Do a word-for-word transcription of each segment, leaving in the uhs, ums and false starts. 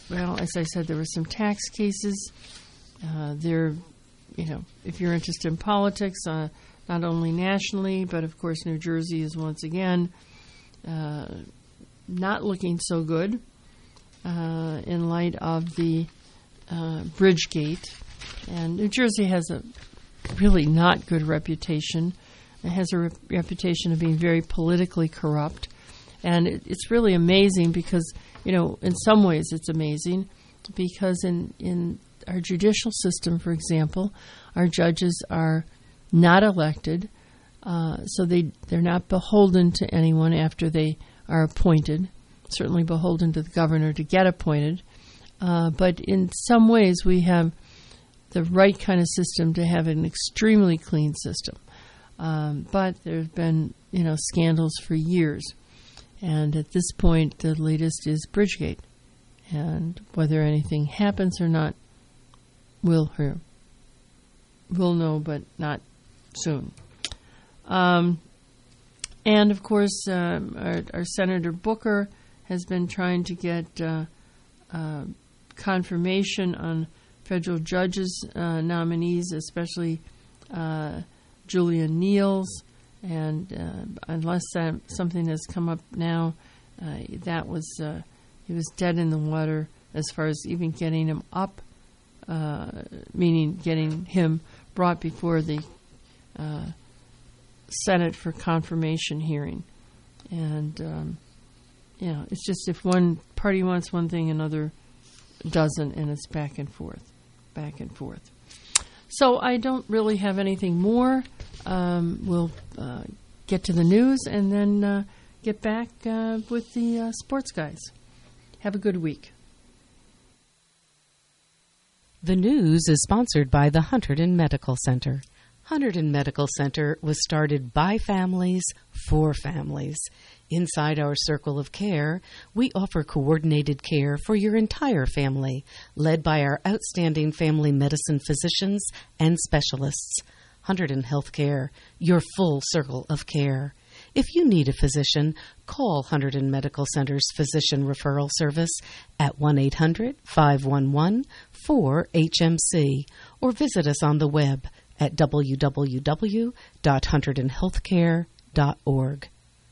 well, as I said, there were some tax cases. Uh, there, you know, if you're interested in politics, uh, not only nationally, but of course New Jersey is once again uh, not looking so good uh, in light of the uh, Bridgegate. And New Jersey has a really not good reputation. It has a re- reputation of being very politically corrupt. And it, it's really amazing because, you know, in some ways it's amazing because in, in our judicial system, for example, our judges are not elected, uh, so they, they're not beholden to anyone after they are appointed, certainly beholden to the governor to get appointed. Uh, but in some ways we have the right kind of system to have an extremely clean system. Um, but there have been, you know, scandals for years. And at this point, the latest is Bridgegate. And whether anything happens or not, we'll hear. We'll know, but not soon. Um, and, of course, um, our, our Senator Booker has been trying to get uh, uh, confirmation on federal judges' uh, nominees, especially uh, Julia Niels. And uh, unless uh, something has come up now, uh, that was uh, he was dead in the water as far as even getting him up, uh, meaning getting him brought before the uh, Senate for confirmation hearing. And, um, you know, it's just if one party wants one thing, another doesn't, and it's back and forth, back and forth. So I don't really have anything more. Um, we'll uh, get to the news and then uh, get back uh, with the uh, sports guys. Have a good week. The news is sponsored by the Hunterdon Medical Center. Hunterdon Medical Center was started by families for families. Inside our circle of care, we offer coordinated care for your entire family, led by our outstanding family medicine physicians and specialists. Hunterdon Healthcare, your full circle of care. If you need a physician, call Hunterdon Medical Center's Physician Referral Service at one eight hundred, five one one, four H M C or visit us on the web at w w w dot hunterdon healthcare dot org.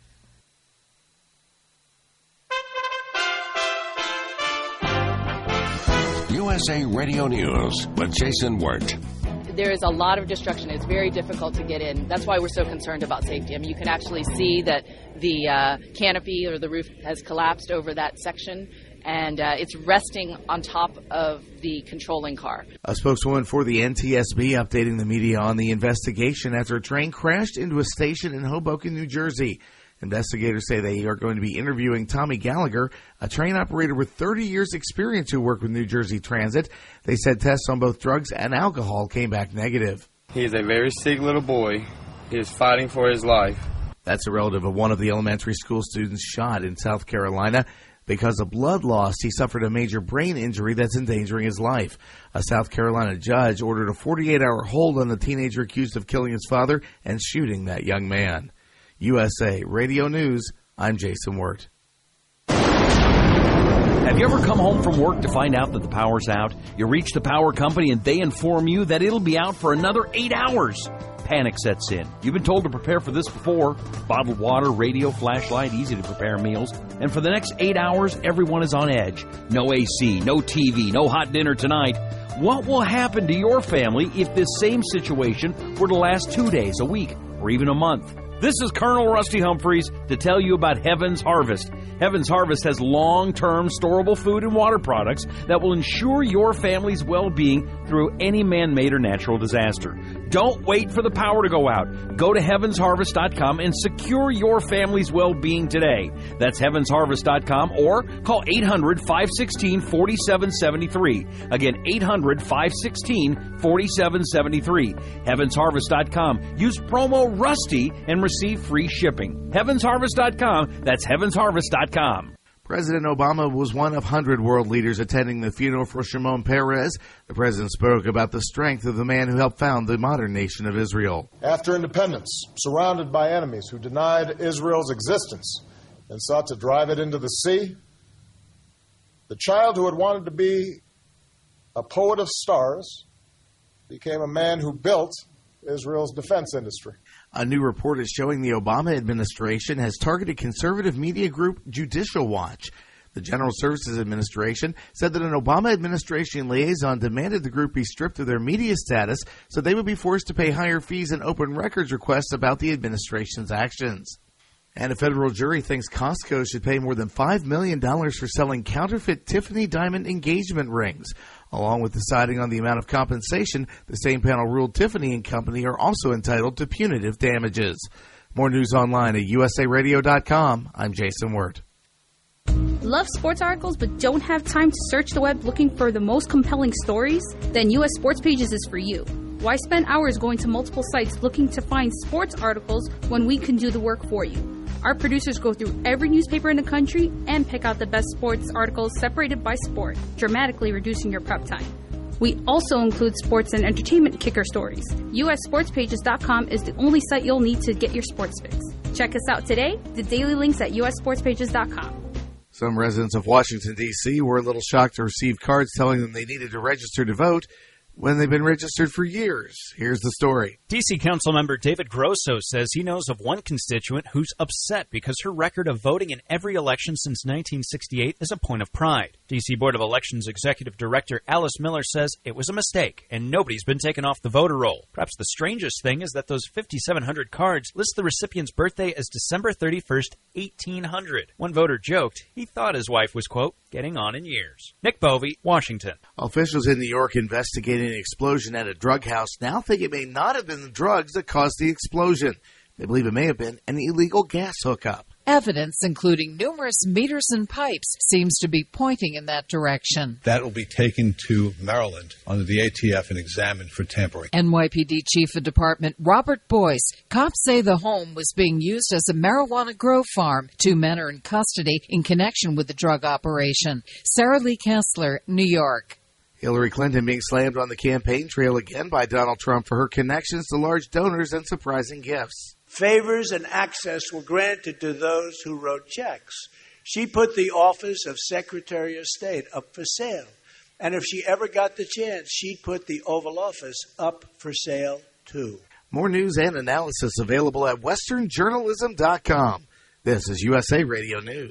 U S A Radio News with Jason Wirt. There is a lot of destruction. It's very difficult to get in. That's why we're so concerned about safety. I mean, you can actually see that the uh, canopy or the roof has collapsed over that section, and uh, it's resting on top of the controlling car. A spokeswoman for the N T S B updating the media on the investigation after a train crashed into a station in Hoboken, New Jersey. Investigators say they are going to be interviewing Tommy Gallagher, a train operator with thirty years experience who worked with New Jersey Transit. They said tests on both drugs and alcohol came back negative. He is a very sick little boy. He is fighting for his life. That's a relative of one of the elementary school students shot in South Carolina. Because of blood loss, he suffered a major brain injury that's endangering his life. A South Carolina judge ordered a forty-eight hour hold on the teenager accused of killing his father and shooting that young man. U S A Radio News, I'm Jason Wirt. Have you ever come home from work to find out that the power's out? You reach the power company and they inform you that it'll be out for another eight hours. Panic sets in. You've been told to prepare for this before. Bottled water, radio, flashlight, easy to prepare meals. And for the next eight hours, everyone is on edge. No A C, no T V, no hot dinner tonight. What will happen to your family if this same situation were to last two days, a week, or even a month? This is Colonel Rusty Humphreys to tell you about Heaven's Harvest. Heaven's Harvest has long-term storable food and water products that will ensure your family's well-being through any man-made or natural disaster. Don't wait for the power to go out. Go to heavens harvest dot com and secure your family's well-being today. That's heavens harvest dot com or call eight hundred, five one six, four seven seven three. Again, eight hundred, five one six, four seven seven three. heavens harvest dot com. Use promo RUSTY and receive free shipping. heavens harvest dot com. That's heavens harvest dot com. President Obama was one of one hundred world leaders attending the funeral for Shimon Peres. The president spoke about the strength of the man who helped found the modern nation of Israel. After independence, surrounded by enemies who denied Israel's existence and sought to drive it into the sea, The child who had wanted to be a poet of stars became a man who built Israel's defense industry. A new report is showing the Obama administration has targeted conservative media group Judicial Watch. The General Services Administration said that an Obama administration liaison demanded the group be stripped of their media status so they would be forced to pay higher fees and open records requests about the administration's actions. And a federal jury thinks Costco should pay more than five million dollars for selling counterfeit Tiffany diamond engagement rings. Along with deciding on the amount of compensation, the same panel ruled Tiffany and Company are also entitled to punitive damages. More news online at U S A radio dot com. I'm Jason Wirt. Love sports articles but don't have time to search the web looking for the most compelling stories? Then U S Sports Pages is for you. Why spend hours going to multiple sites looking to find sports articles when we can do the work for you? Our producers go through every newspaper in the country and pick out the best sports articles separated by sport, dramatically reducing your prep time. We also include sports and entertainment kicker stories. U S sports pages dot com is the only site you'll need to get your sports fix. Check us out today. The daily links at U S sports pages dot com. Some residents of Washington, D C were a little shocked to receive cards telling them they needed to register to vote when they've been registered for years. Here's the story. D C Councilmember David Grosso says he knows of one constituent who's upset because her record of voting in every election since nineteen sixty-eight is a point of pride. D C Board of Elections Executive Director Alice Miller says it was a mistake and nobody's been taken off the voter roll. Perhaps the strangest thing is that those fifty-seven hundred cards list the recipient's birthday as December thirty-first, eighteen hundred. One voter joked he thought his wife was, quote, getting on in years. Nick Bovey, Washington. Officials in New York investigating an explosion at a drug house now think it may not have been the drugs that caused the explosion. They believe it may have been an illegal gas hookup. Evidence, including numerous meters and pipes, seems to be pointing in that direction. That will be taken to Maryland under the A T F and examined for tampering. N Y P D Chief of Department Robert Boyce. Cops say the home was being used as a marijuana grow farm. Two men are in custody in connection with the drug operation. Sarah Lee Kessler, New York. Hillary Clinton being slammed on the campaign trail again by Donald Trump for her connections to large donors and surprising gifts. Favors and access were granted to those who wrote checks. She put the office of Secretary of State up for sale. And if she ever got the chance, she'd put the Oval Office up for sale, too. More news and analysis available at western journalism dot com. This is U S A Radio News.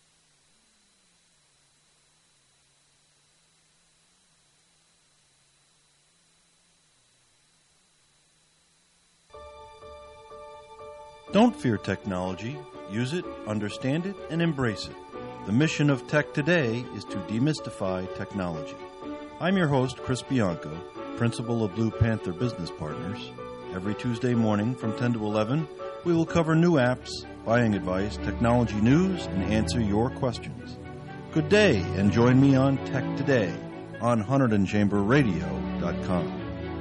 Don't fear technology. Use it, understand it, and embrace it. The mission of Tech Today is to demystify technology. I'm your host, Chris Bianco, principal of Blue Panther Business Partners. Every Tuesday morning from ten to eleven, we will cover new apps, buying advice, technology news, and answer your questions. Good day, and join me on Tech Today on Hunterdon Chamber Radio dot com.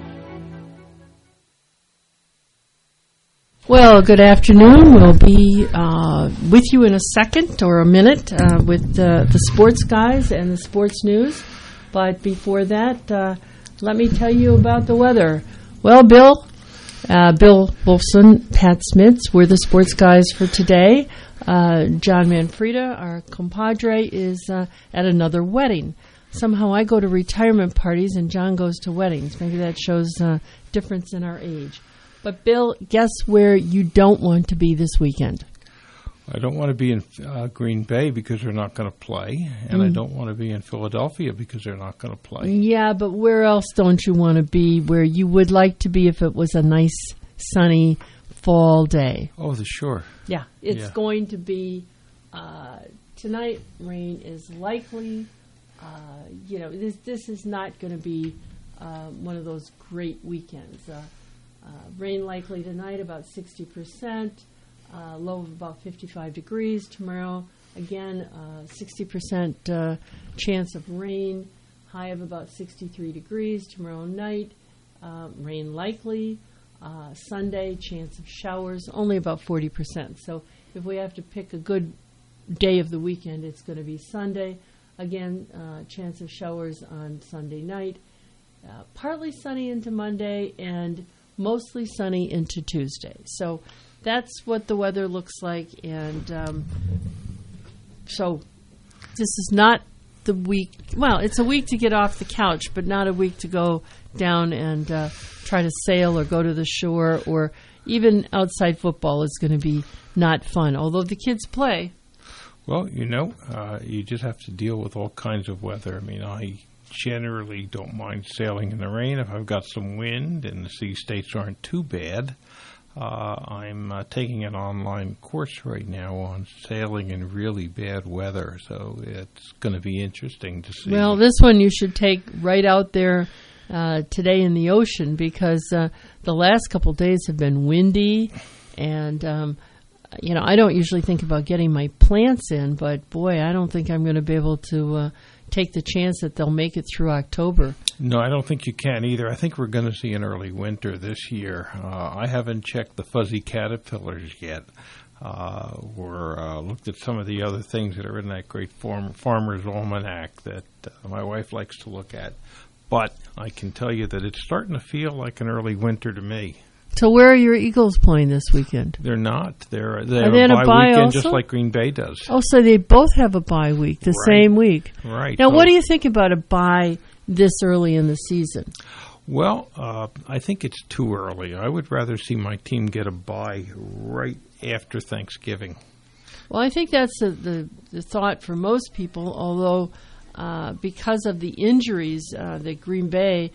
Well, good afternoon. We'll be uh, with you in a second or a minute uh, with uh, the sports guys and the sports news. But before that, uh, let me tell you about the weather. Well, Bill, uh, Bill Wolfson, Pat Smits, we're the sports guys for today. Uh, John Manfreda, our compadre, is uh, at another wedding. Somehow I go to retirement parties and John goes to weddings. Maybe that shows uh, difference in our age. But, Bill, guess where you don't want to be this weekend? I don't want to be in uh, Green Bay because they're not going to play, and mm. I don't want to be in Philadelphia because they're not going to play. Yeah, but where else don't you want to be where you would like to be if it was a nice, sunny fall day? Oh, the sure. Yeah, it's yeah. going to be uh, tonight. Rain is likely. Uh, you know, this this is not going to be uh, one of those great weekends. Uh, Uh, rain likely tonight, about sixty percent, uh, low of about fifty-five degrees. Tomorrow, again, uh, sixty percent uh, chance of rain, high of about sixty-three degrees. Tomorrow night, uh, rain likely. Uh, Sunday, chance of showers, only about forty percent. So if we have to pick a good day of the weekend, it's going to be Sunday. Again, uh, chance of showers on Sunday night. Uh, partly sunny into Monday, and mostly sunny into Tuesday. So that's what the weather looks like. And um, so this is not the week. Well, it's a week to get off the couch, but not a week to go down and uh, try to sail or go to the shore, or even outside football is going to be not fun, although the kids play. Well, you know, uh, you just have to deal with all kinds of weather. I mean, I generally don't mind sailing in the rain if I've got some wind and the sea states aren't too bad. Uh, I'm uh, taking an online course right now on sailing in really bad weather, so it's going to be interesting to see. Well, this one you should take right out there uh, today in the ocean, because uh, the last couple of days have been windy, and um, you know, I don't usually think about getting my plants in, but boy, I don't think I'm going to be able to uh, take the chance that they'll make it through October. No, I don't think you can either. I think we're going to see an early winter this year. Uh, I haven't checked the fuzzy caterpillars yet, uh, or uh, looked at some of the other things that are in that great farm, Farmer's Almanac that uh, my wife likes to look at. But I can tell you that it's starting to feel like an early winter to me. So where are your Eagles playing this weekend? They're not. They're they're are they a on bye a bye weekend also? just like Green Bay does. Oh, so they both have a bye week, the Right. same week. Right. Now, So- what do you think about a bye this early in the season? Well, uh, I think it's too early. I would rather see my team get a bye right after Thanksgiving. Well, I think that's the, the, the thought for most people, although uh, because of the injuries uh, that Green Bay,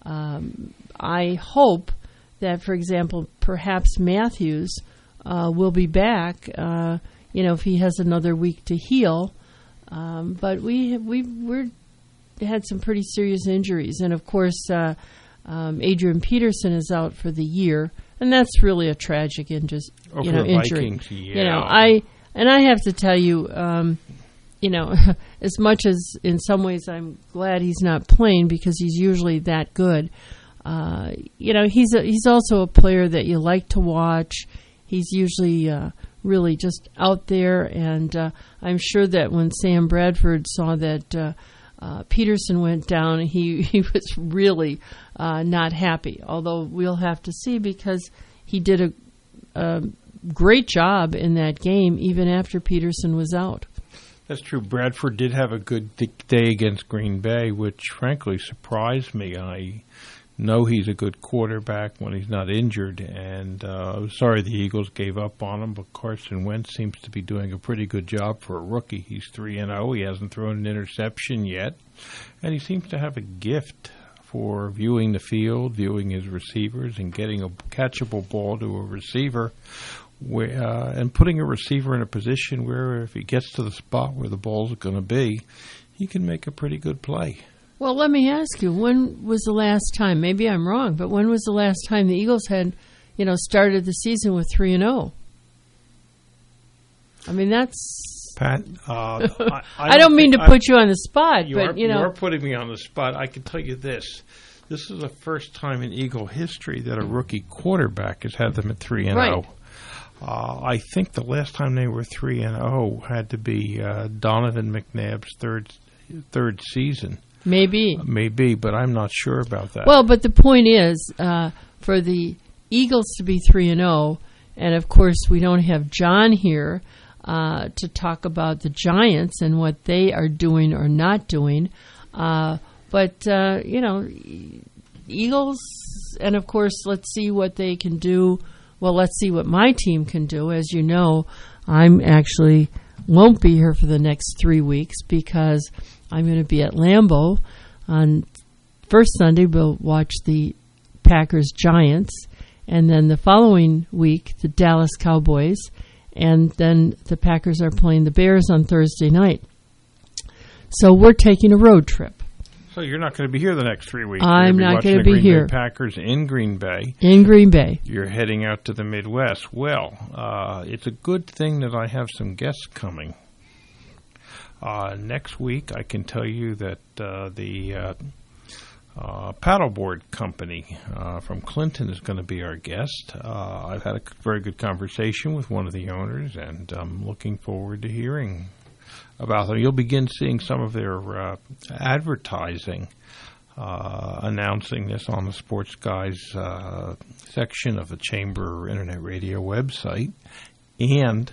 um, I hope that, for example, perhaps Matthews uh, will be back, uh, you know, if he has another week to heal. Um, but we we we're, had some pretty serious injuries. And, of course, uh, um, Adrian Peterson is out for the year, and that's really a tragic inju- Oh, you for know, the injury. Vikings, yeah. You know, I and I have to tell you, um, you know, as much as in some ways I'm glad he's not playing because he's usually that good. Uh, you know, he's a, he's also a player that you like to watch. He's usually uh, really just out there, and uh, I'm sure that when Sam Bradford saw that uh, uh, Peterson went down, he, he was really uh, not happy. Although we'll have to see, because he did a, a great job in that game even after Peterson was out. That's true. Bradford did have a good d- day against Green Bay, which frankly surprised me. I know he's a good quarterback when he's not injured, and uh, I was sorry the Eagles gave up on him, but Carson Wentz seems to be doing a pretty good job for a rookie. He's three and oh. He hasn't thrown an interception yet, and he seems to have a gift for viewing the field, viewing his receivers, and getting a catchable ball to a receiver, where, uh, and putting a receiver in a position where if he gets to the spot where the ball's going to be, he can make a pretty good play. Well, let me ask you, when was the last time, maybe I'm wrong, but when was the last time the Eagles had, you know, started the season with three and oh? I mean, that's... Pat, uh, I, I, I don't mean think- to put you on the spot, you but, are, you know... You are putting me on the spot. I can tell you this. This is the first time in Eagle history that a rookie quarterback has had them at three and oh. Right. Uh, I think the last time they were three and oh had to be uh, Donovan McNabb's third third season. Maybe. Maybe, but I'm not sure about that. Well, but the point is, uh, for the Eagles to be three and oh, and of course we don't have John here uh, to talk about the Giants and what they are doing or not doing. Uh, but, uh, you know, Eagles, and of course, let's see what they can do. Well, let's see what my team can do. As you know, I'm actually won't be here for the next three weeks because I'm going to be at Lambeau on first Sunday. We'll watch the Packers Giants, and then the following week the Dallas Cowboys, and then the Packers are playing the Bears on Thursday night. So we're taking a road trip. So you're not going to be here the next three weeks. I'm You're not going to be Green here. Bay Packers in Green Bay. In Green Bay. You're heading out to the Midwest. Well, uh, it's a good thing that I have some guests coming. Uh, next week, I can tell you that uh, the uh, uh, paddleboard company uh, from Clinton is going to be our guest. Uh, I've had a very good conversation with one of the owners, and I'm looking forward to hearing about them. You'll begin seeing some of their uh, advertising uh, announcing this on the Sports Guys uh, section of the Chamber Internet Radio website. And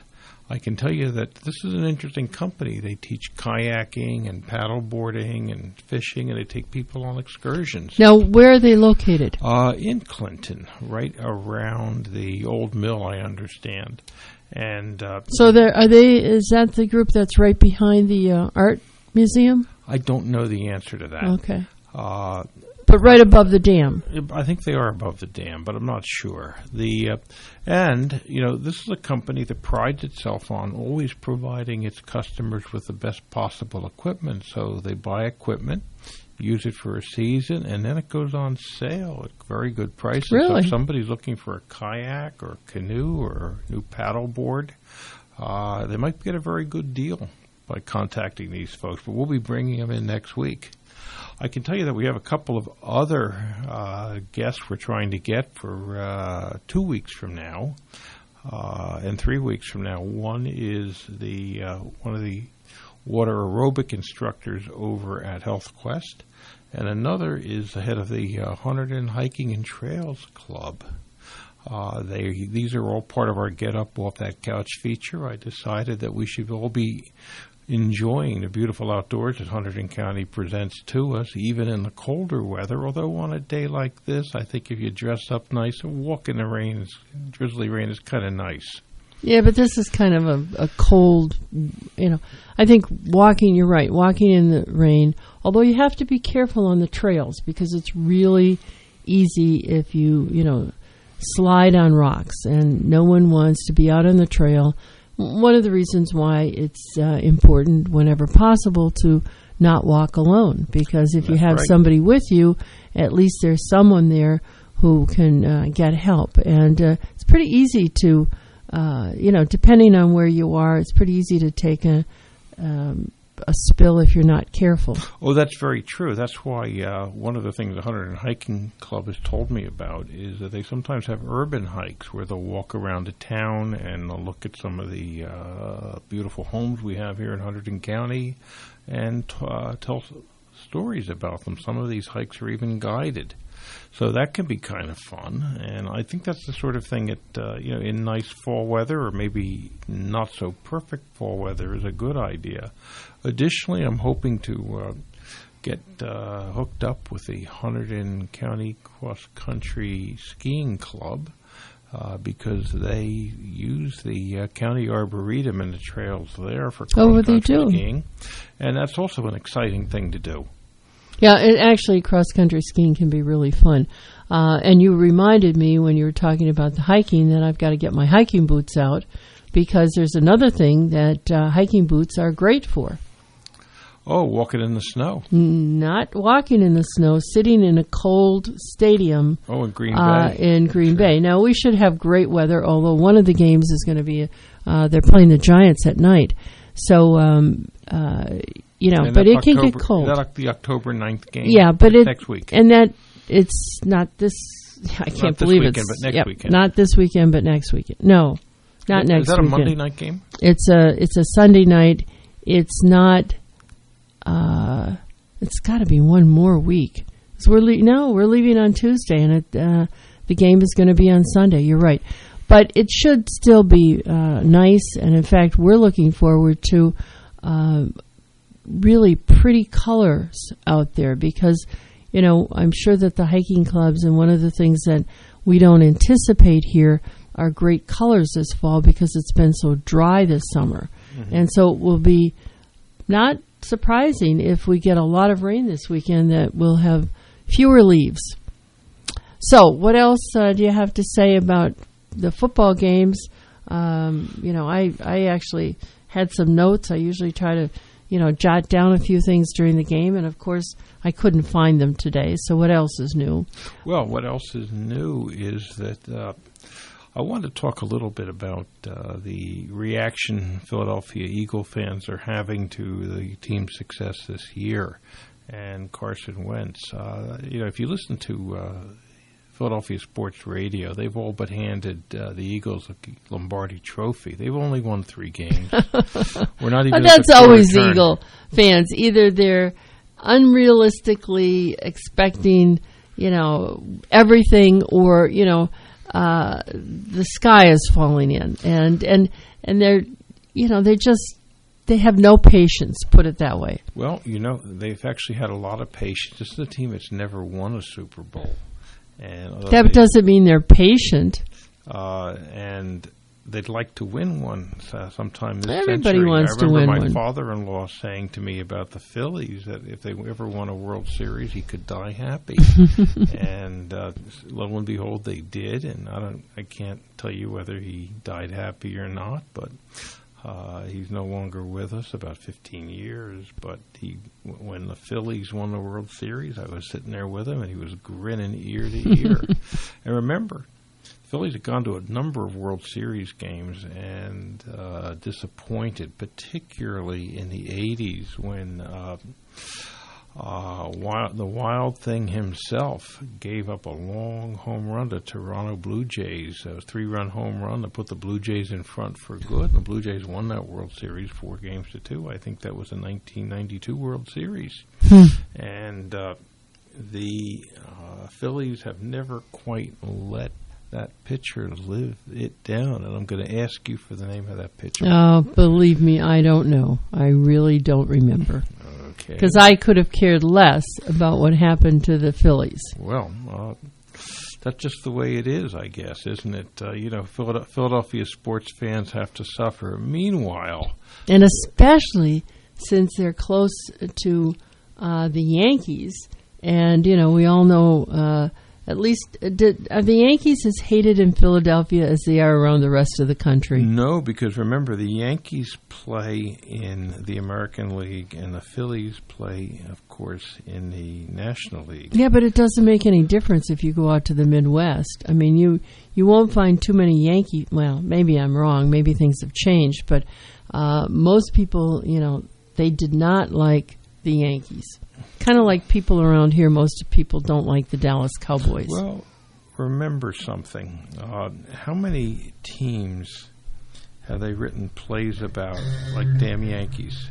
I can tell you that this is an interesting company. They teach kayaking and paddle boarding and fishing, and they take people on excursions. Now, where are they located? Uh, in Clinton, right around the old mill, I understand. And uh, so, there are they? Is that the group that's right behind the uh, art museum? I don't know the answer to that. Okay. Uh, But right above the dam. I think they are above the dam, but I'm not sure. The uh, and you know this is a company that prides itself on always providing its customers with the best possible equipment. So they buy equipment, use it for a season, and then it goes on sale at very good prices. Really? So if somebody's looking for a kayak or a canoe or a new paddle board, uh, they might get a very good deal by contacting these folks. But we'll be bringing them in next week. I can tell you that we have a couple of other uh, guests we're trying to get for uh, two weeks from now uh, and three weeks from now. One is the uh, one of the water aerobic instructors over at Health Quest, and another is the head of the uh, Hunterdon Hiking and Trails Club. Uh, they these are all part of our Get Up Off That Couch feature. I decided that we should all be enjoying the beautiful outdoors that Hunterdon County presents to us, even in the colder weather. Although on a day like this, I think if you dress up nice, a walk in the rain, is, drizzly rain, is kind of nice. Yeah, but this is kind of a, a cold, you know. I think walking, you're right, walking in the rain, although you have to be careful on the trails because it's really easy if you, you know, slide on rocks, and no one wants to be out on the trail. One of the reasons why it's uh, important whenever possible to not walk alone, because if That's you have right. somebody with you, at least there's someone there who can uh, get help. And uh, it's pretty easy to, uh, you know, depending on where you are, it's pretty easy to take a um, a spill if you're not careful. Oh, that's very true. That's why uh, one of the things the Hunterdon Hiking Club has told me about is that they sometimes have urban hikes where they'll walk around the town and they'll look at some of the uh, beautiful homes we have here in Hunterdon County and uh, tell stories about them. Some of these hikes are even guided. So that can be kind of fun, and I think that's the sort of thing that, uh, you know, in nice fall weather or maybe not so perfect fall weather is a good idea. Additionally, I'm hoping to uh, get uh, hooked up with the Hunterdon County Cross Country Skiing Club uh, because they use the uh, County Arboretum and the trails there for Oh, what they cross-country do? skiing, and that's also an exciting thing to do. Yeah, it, actually, cross-country skiing can be really fun. Uh, and you reminded me when you were talking about the hiking that I've got to get my hiking boots out because there's another thing that uh, hiking boots are great for. Oh, walking in the snow. Not walking in the snow, sitting in a cold stadium. Oh, in Green uh, Bay. In Green Bay. Now, we should have great weather, although one of the games is going to be, uh, they're playing the Giants at night. So, um, uh, you know, And but that's it can October, get cold. Is that the October ninth game? Yeah, but That's it, next week. And that, it's not this, I can't Not this believe weekend, it's. but next yep, weekend. Not this weekend, but next weekend. No, not Is next that a weekend. Monday night game? It's a, it's a Sunday night. It's not, uh, it's got to be one more week. So we're le- no, we're leaving on Tuesday, and it, uh, the game is going to be on Sunday. You're right, but it should still be uh, nice. And in fact, we're looking forward to uh, really pretty colors out there because, you know, I'm sure that the hiking clubs, and one of the things that we don't anticipate here are great colors this fall because it's been so dry this summer, Mhm. and so it will be not surprising if we get a lot of rain this weekend that we'll have fewer leaves. So what else uh, do you have to say about the football games? Um, you know, I, I actually had some notes. I usually try to, you know, jot down a few things during the game, and of course I couldn't find them today. So what else is new? Well, what else is new is that uh, I want to talk a little bit about uh, the reaction Philadelphia Eagle fans are having to the team's success this year and Carson Wentz. Uh, you know, if you listen to uh, Philadelphia sports radio, they've all but handed uh, the Eagles a Lombardi Trophy. They've only won three games. We're not even. But at that's the quarter always turn. Eagle fans. Either they're unrealistically expecting, you know, everything, or you know, uh, the sky is falling in, and and and they're, you know, they just, they have no patience, put it that way. Well, you know, they've actually had a lot of patience. This is a team that's never won a Super Bowl. And that they, doesn't mean they're patient. Uh, and they'd like to win one uh, sometime this Everybody century. wants I to win remember my one. father-in-law saying to me about the Phillies that if they ever won a World Series, he could die happy. And uh, lo and behold, they did. And I don't, I can't tell you whether he died happy or not, but uh, he's no longer with us. About fifteen years. But he, when the Phillies won the World Series, I was sitting there with him, and he was grinning ear to ear. And remember, Phillies had gone to a number of World Series games and uh, disappointed, particularly in the eighties when uh, uh, wild, the Wild Thing himself gave up a long home run to Toronto Blue Jays, a three-run home run that put the Blue Jays in front for good. And the Blue Jays won that World Series four games to two. I think that was the nineteen ninety-two World Series. And uh, the uh, Phillies have never quite let that pitcher live it down, and I'm going to ask you for the name of that pitcher. Oh, believe me, I don't know. I really don't remember. Okay. Because I could have cared less about what happened to the Phillies. Well, uh, that's just the way it is, I guess, isn't it? Uh, you know, Philadelphia sports fans have to suffer. Meanwhile... And especially since they're close to uh, the Yankees, and, you know, we all know... Uh, At least, uh, did, are the Yankees as hated in Philadelphia as they are around the rest of the country? No, because remember, the Yankees play in the American League, and the Phillies play, of course, in the National League. Yeah, but it doesn't make any difference if you go out to the Midwest. I mean, you, you won't find too many Yankee... Well, maybe I'm wrong. Maybe things have changed. But uh, most people, you know, they did not like the Yankees. Kind of like people around here, most people don't like the Dallas Cowboys. Well, remember something. Uh, how many teams have they written plays about, like Damn Yankees?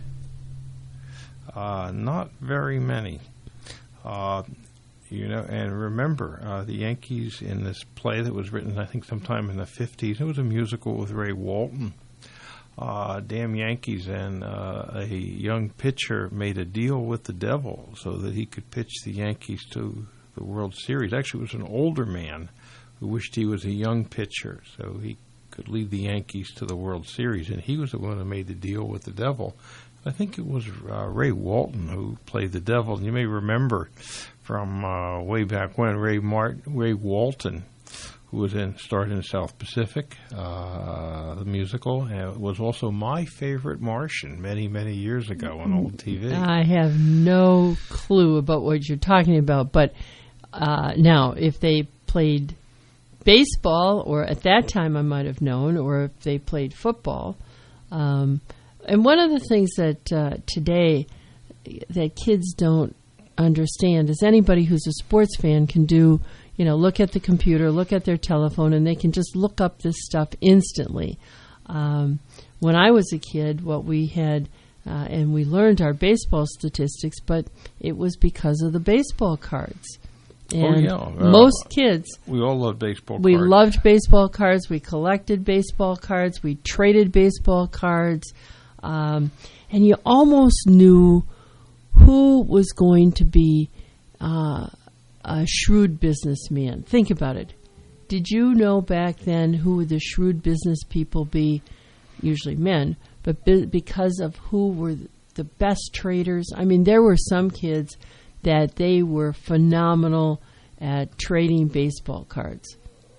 Uh, not very many. Uh, you know, and remember, uh, the Yankees in this play that was written, I think, sometime in the fifties, it was a musical with Ray Walton. Uh, Damn Yankees, and uh, a young pitcher made a deal with the devil so that he could pitch the Yankees to the World Series. Actually, it was an older man who wished he was a young pitcher so he could lead the Yankees to the World Series, and he was the one who made the deal with the devil. I think it was uh, Ray Walton who played the devil. And you may remember from uh, way back when, Ray, Mart- Ray Walton, who was in starred in South Pacific, uh, the musical, and was also my favorite Martian many, many years ago on old T V. I have no clue about what you're talking about, but uh, now, if they played baseball, or at that time I might have known, or if they played football, um, and one of the things that uh, today that kids don't understand is anybody who's a sports fan can do. You know, look at the computer, look at their telephone, and they can just look up this stuff instantly. Um, when I was a kid, what we had, uh, and we learned our baseball statistics, but it was because of the baseball cards. And oh, yeah. Uh, most kids... We all loved baseball we cards. We loved baseball cards. We collected baseball cards. We traded baseball cards. Um, and you almost knew who was going to be... Uh, a shrewd businessman. Think about it. Did you know back then who would the shrewd business people be? Usually men, but be- because of who were the best traders. I mean, there were some kids that they were phenomenal at trading baseball cards.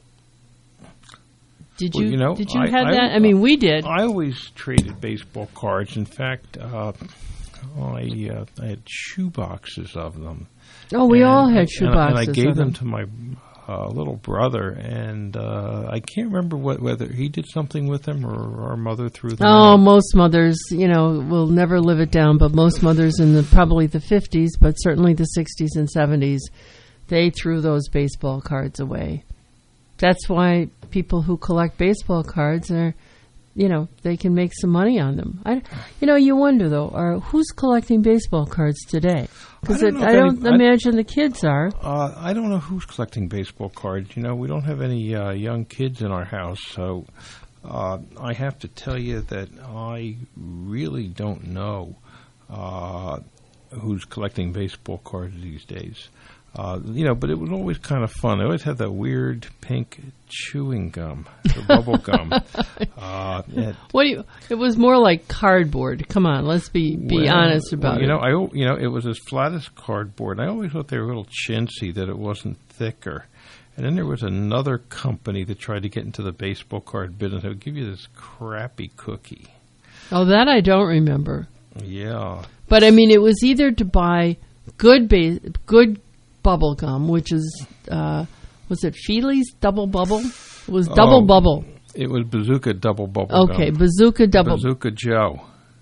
Did you, well, you know, did you I, have I, that? I mean, we did. I always traded baseball cards. In fact, uh, I, uh, I had shoe boxes of them. Oh, we and, all had shoe and, boxes. And I gave of them, them to my uh, little brother, and uh, I can't remember what whether he did something with them or our mother threw them. Oh, out. Most mothers, you know, will never live it down, but most mothers in the probably the fifties, but certainly the sixties and seventies, they threw those baseball cards away. That's why people who collect baseball cards are, you know, they can make some money on them. I, you know, you wonder, though, are who's collecting baseball cards today? Because I don't, I don't any, imagine I, the kids are. Uh, I don't know who's collecting baseball cards. You know, we don't have any uh, young kids in our house, so Uh, I have to tell you that I really don't know uh, who's collecting baseball cards these days. Uh, you know, but it was always kind of fun. They always had that weird pink chewing gum, the bubble gum. Uh, it, what do you? It was more like cardboard. Come on, let's be be well, honest about well, you it. know, I al- you know, it was as flat as cardboard. I always thought they were a little chintzy, that it wasn't thicker. And then there was another company that tried to get into the baseball card business. They would give you this crappy cookie. Oh, that I don't remember. Yeah, but I mean, it was either to buy good ba- good. bubble gum, which is, uh, was it Feely's Double Bubble? It was Double oh, Bubble. It was Bazooka Double Bubble Okay, gum. Bazooka Double. Bazooka Joe.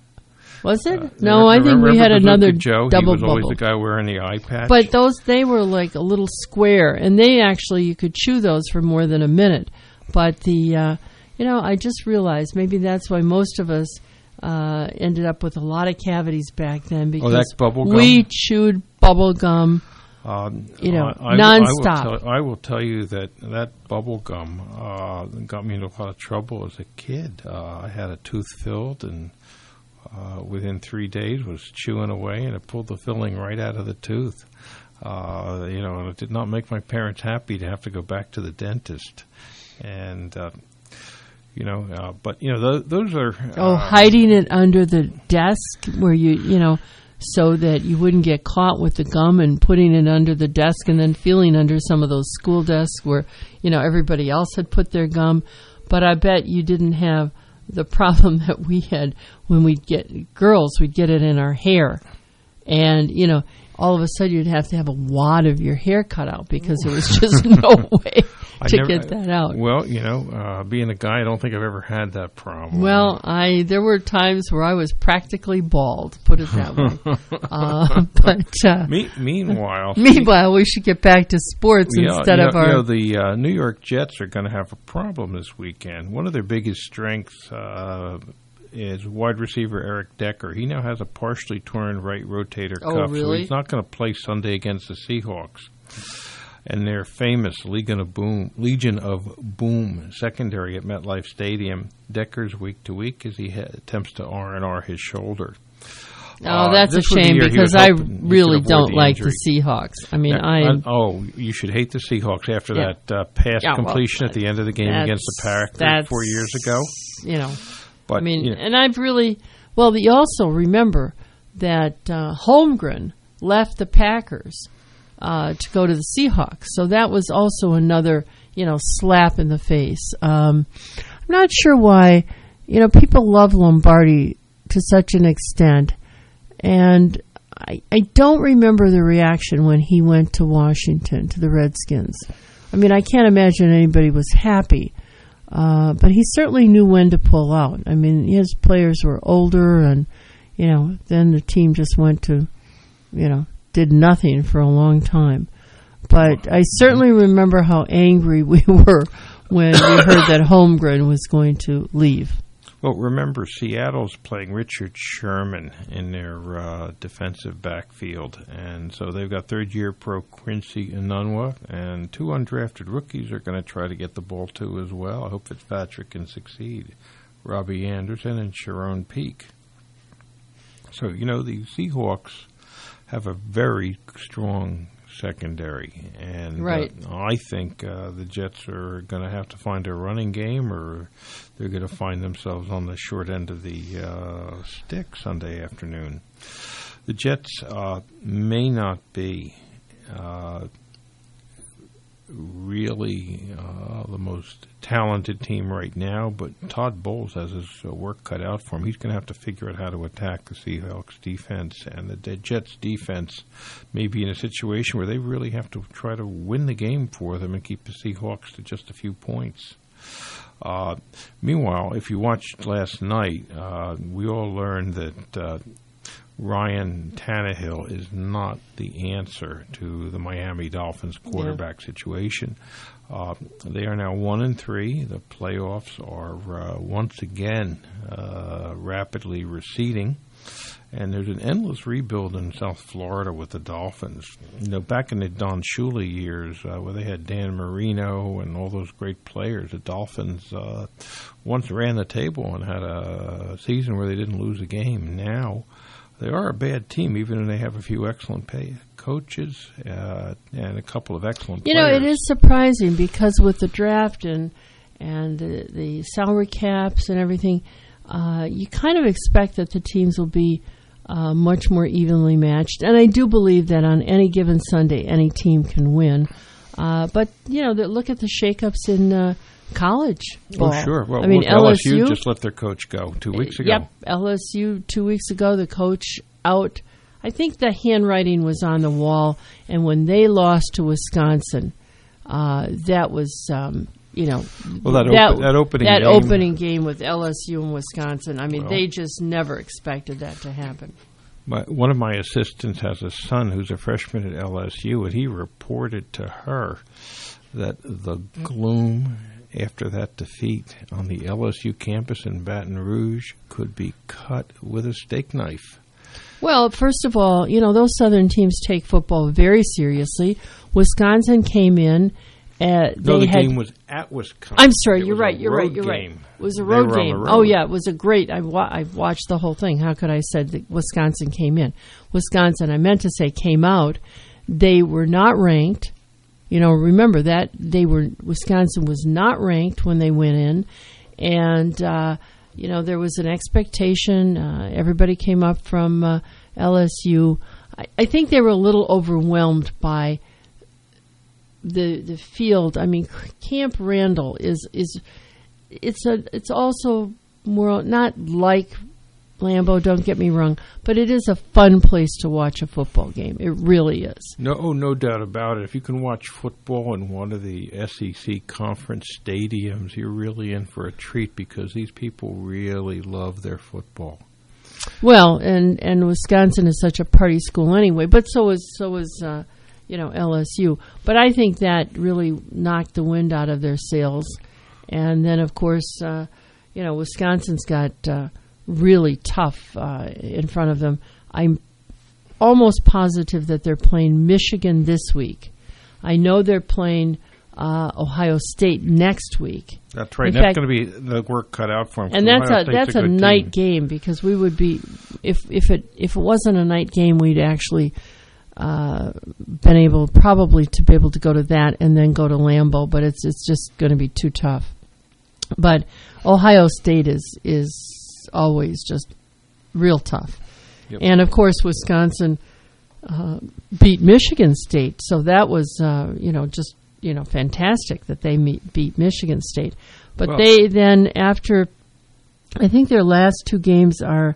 Was it? Uh, no, I think remember we had Bazooka another Joe? Double He was Bubble. always the guy wearing the eye patch. But those, they were like a little square, and they actually, you could chew those for more than a minute. But the, uh, you know, I just realized maybe that's why most of us uh, ended up with a lot of cavities back then, because oh, that bubble gum? we chewed bubble gum. Um, you know, I, I, nonstop. I will, tell, I will tell you that that bubble gum uh, got me into a lot of trouble as a kid. Uh, I had a tooth filled, and uh, within three days was chewing away, and it pulled the filling right out of the tooth. Uh, you know, and it did not make my parents happy to have to go back to the dentist. And uh, you know, uh, but you know, th- those are oh, uh, hiding it under the desk where you, you know. So that you wouldn't get caught with the gum, and putting it under the desk, and then feeling under some of those school desks where, you know, everybody else had put their gum. But I bet you didn't have the problem that we had when we'd get girls, we'd get it in our hair. And, you know, all of a sudden you'd have to have a wad of your hair cut out because there was just no way to never, get that out. Well, you know, uh, being a guy, I don't think I've ever had that problem. Well, I there were times where I was practically bald, put it that way. uh, but uh, Me- meanwhile, meanwhile, we should get back to sports yeah, instead you know, of our. You know, the uh, New York Jets are going to have a problem this weekend. One of their biggest strengths uh, is wide receiver Eric Decker. He now has a partially torn right rotator Oh, cuff, really? so he's not going to play Sunday against the Seahawks. And their famous Legion of Boom, Legion of Boom secondary at MetLife Stadium, Decker's week to week as he ha- attempts to R and R his shoulder. Oh, Uh, that's a this was the shame year he because was I hoping he could really avoid don't the like injury. the Seahawks. I mean, Now, I. uh, oh, you should hate the Seahawks after Yeah. that uh, pass Yeah, well, completion at the end of the game against the that's- Packers four years ago. You know, But I mean, you know, and I've really well. You also remember that uh, Holmgren left the Packers uh, to go to the Seahawks, so that was also another, you know, slap in the face. Um, I'm not sure why, you know, people love Lombardi to such an extent, and I, I don't remember the reaction when he went to Washington to the Redskins. I mean, I can't imagine anybody was happy. Uh, but he certainly knew when to pull out. I mean, his players were older, and, you know, then the team just went to, you know, did nothing for a long time. But I certainly remember how angry we were when we heard that Holmgren was going to leave. well, remember, Seattle's playing Richard Sherman in their uh, defensive backfield, and so they've got third-year pro Quincy Enunwa, and two undrafted rookies are going to try to get the ball to as well. I hope Fitzpatrick can succeed. Robbie Anderson and Sharon Peake. So, you know, the Seahawks have a very strong secondary, and Right. uh, I think uh, the Jets are going to have to find a running game, or they're going to find themselves on the short end of the uh, stick Sunday afternoon. The Jets uh, may not be uh, really uh, the most talented team right now, but Todd Bowles has his uh, work cut out for him. He's going to have to figure out how to attack the Seahawks defense, and the, the Jets defense may be in a situation where they really have to try to win the game for them and keep the Seahawks to just a few points. Uh, meanwhile, if you watched last night, uh, we all learned that uh, Ryan Tannehill is not the answer to the Miami Dolphins quarterback yeah. situation. Uh, they are now one and three. The playoffs are uh, once again uh, rapidly receding, And there's an endless rebuild in South Florida with the Dolphins. You know, back in the Don Shula years, uh, where they had Dan Marino and all those great players, the Dolphins uh, once ran the table and had a season where they didn't lose a game. Now, they are a bad team, even though they have a few excellent pay coaches uh, and a couple of excellent you players. You know, it is surprising because with the draft and, and the, the salary caps and everything, uh, you kind of expect that the teams will be Uh, much more evenly matched. And I do believe that on any given Sunday, any team can win. Uh, but, you know, the, look at the shakeups in uh, college ball. Oh, sure. Well, I mean, look, L S U L S U just let their coach go two weeks ago. Yep, L S U two weeks ago, the coach out. I think the handwriting was on the wall. And when they lost to Wisconsin, uh, that was... Um, You know, well, that, that, open, that opening that game. opening game with L S U and Wisconsin. I mean, well, they just never expected that to happen. My, one of my assistants has a son who's a freshman at L S U, and he reported to her that the gloom after that defeat on the L S U campus in Baton Rouge could be cut with a steak knife. Well, first of all, you know, those Southern teams take football very seriously. Wisconsin came in. Uh, no, the had, game was at Wisconsin. I'm sorry, it you're right, you're right, you're game. right. It was a road game. Road. Oh, yeah, it was a great, I, wa- I watched the whole thing. How could I say that Wisconsin came in? Wisconsin, I meant to say came out. They were not ranked. You know, remember that. They were, Wisconsin was not ranked when they went in. And, uh, you know, there was an expectation. Uh, everybody came up from uh, L S U. I, I think they were a little overwhelmed by the the field. I mean, Camp Randall is is it's a it's also more not like Lambeau, don't get me wrong, but it is a fun place to watch a football game. It really is. No, oh, no doubt about it. If you can watch football in one of the S E C conference stadiums, you're really in for a treat because these people really love their football. Well, and and Wisconsin is such a party school anyway, but so is so is uh, you know, L S U. But I think that really knocked the wind out of their sails. And then, of course, uh, you know, Wisconsin's got uh, really tough uh, in front of them. I'm almost positive that they're playing Michigan this week. I know they're playing uh, Ohio State next week. That's right. In That's fact, going to be the work cut out for them. And that's Ohio a State's that's a, a, good night team. game because we would be if if it if it wasn't a night game, we'd actually uh, been able probably to be able to go to that and then go to Lambeau. But it's it's just going to be too tough. But Ohio State is is always just real tough. Yep. And of course, Wisconsin uh, beat Michigan State, so that was uh, you know just you know fantastic that they meet, beat Michigan State. But well, they then after, I think their last two games are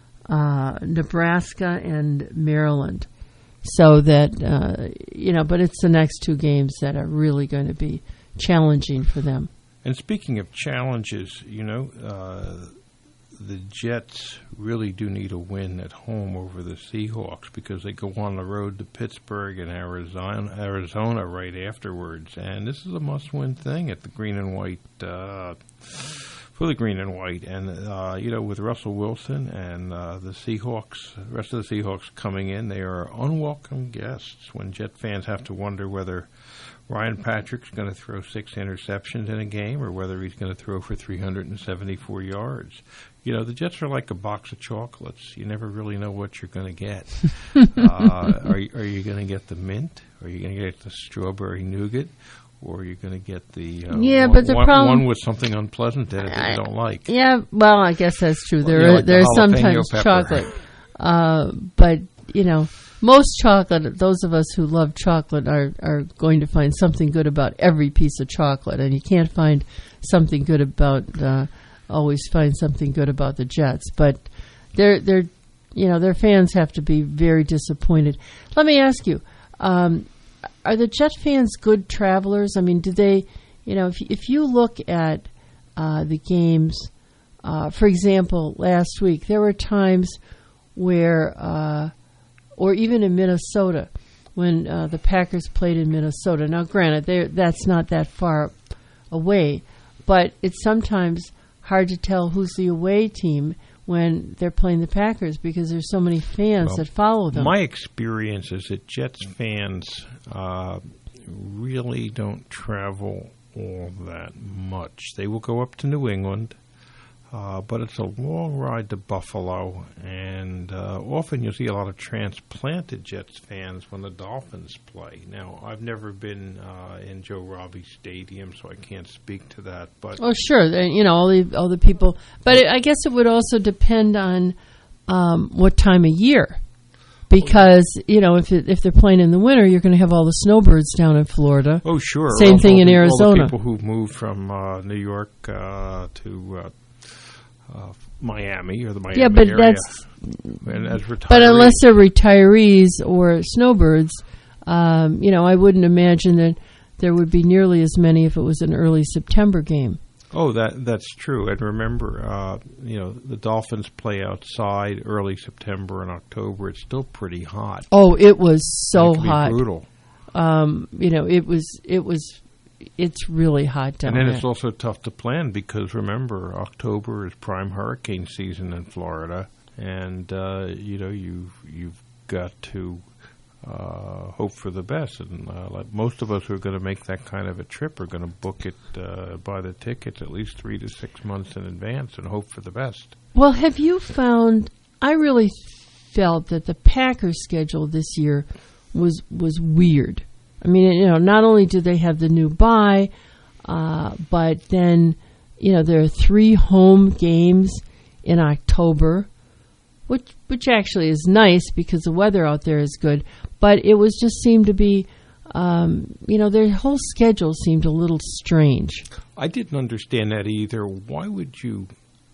uh, Nebraska and Maryland. So that uh, you know, but it's the next two games that are really going to be challenging for them. And speaking of challenges, you know, uh, the Jets really do need a win at home over the Seahawks because they go on the road to Pittsburgh and Arizona, Arizona right afterwards. And this is a must-win thing at the Green and White, uh, for the Green and White. And, uh, you know, with Russell Wilson and uh, the Seahawks, the rest of the Seahawks coming in, they are unwelcome guests when Jet fans have to wonder whether Ryan Patrick's going to throw six interceptions in a game or whether he's going to throw for three hundred seventy-four yards. You know, the Jets are like a box of chocolates. You never really know what you're going to get. uh, are, are you going to get the mint? Are you going to get the strawberry nougat? Or are you going to get the, uh, yeah, one, but the one, problem, one with something unpleasant in it that you don't like? Yeah, well, I guess that's true. Well, there you know, are, like there's the sometimes pepper. chocolate. Uh, but, you know, most chocolate, those of us who love chocolate are, are going to find something good about every piece of chocolate. And you can't find something good about, uh, always find something good about the Jets. But they're, they're, you know, their fans have to be very disappointed. Let me ask you, um, are the Jet fans good travelers? I mean, do they, you know, if, if you look at uh, the games, uh, for example, last week, there were times where, uh, or even in Minnesota, when uh, the Packers played in Minnesota. Now, granted, that's not that far away, but it's sometimes hard to tell who's the away team when they're playing the Packers because there's so many fans Well, that follow them. My experience is that Jets fans uh, really don't travel all that much. They will go up to New England, uh, but it's a long ride to Buffalo, and uh, often you'll see a lot of transplanted Jets fans when the Dolphins play. Now, I've never been uh, in Joe Robbie Stadium, so I can't speak to that. But oh, sure, they- you know all the all the people, but it, I guess it would also depend on um, what time of year, because you know if it, if they're playing in the winter, you're going to have all the snowbirds down in Florida. Oh, sure. Same All- thing all in the- All Arizona. the people who've moved from uh, New York uh, to uh, uh, Miami or the Miami Yeah, but area. that's And as retirees. But unless they're retirees or snowbirds, um, you know, I wouldn't imagine that there would be nearly as many if it was an early September game. Oh, that that's true. And remember, uh, you know, the Dolphins play outside early September and October. It's still pretty hot. Oh, it was so It can be hot. brutal. Um, you know, it was it was it's really hot down And then there. it's also tough to plan because remember, October is prime hurricane season in Florida, and uh, you know you you've got to uh, hope for the best. And uh, like most of us who are going to make that kind of a trip are going to book it, uh, buy the tickets at least three to six months in advance, and hope for the best. Well, have you found? I really felt that the Packers' schedule this year was was weird. I mean, you know, not only do they have the new bye, uh, but then, you know, there are three home games in October, which which actually is nice because the weather out there is good. But it was just seemed to be, um, you know, their whole schedule seemed a little strange. I didn't understand that either. Why would you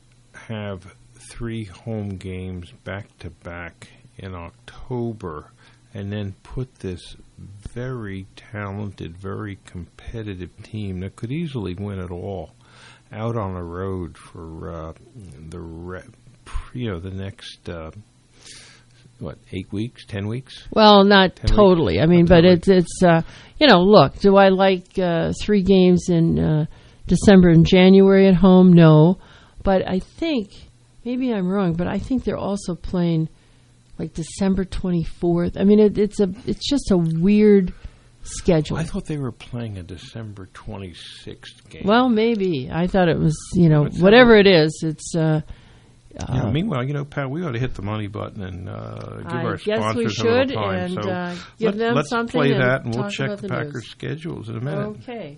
have three home games back to back in October and then put this very talented, very competitive team that could easily win it all out on the road for uh, the re- you know the next uh, what eight weeks, ten weeks? Well, not Ten totally. weeks? I mean, Not but totally. it's it's uh, you know, look, do I like uh, three games in uh, December and January at home? No, but I think maybe I'm wrong, but I think they're also playing like December twenty-fourth. I mean, it, it's a it's just a weird schedule. I thought they were playing a December twenty-sixth game. Well, maybe I thought it was you know What's that? whatever it is. It's uh, Yeah, uh, meanwhile, you know, Pat, we ought to hit the money button and uh, give I our guess sponsors we a should, little time. and, so uh, give let, them let's something play and that, and we'll talk check about the the Packers' news. schedules in a minute. Okay.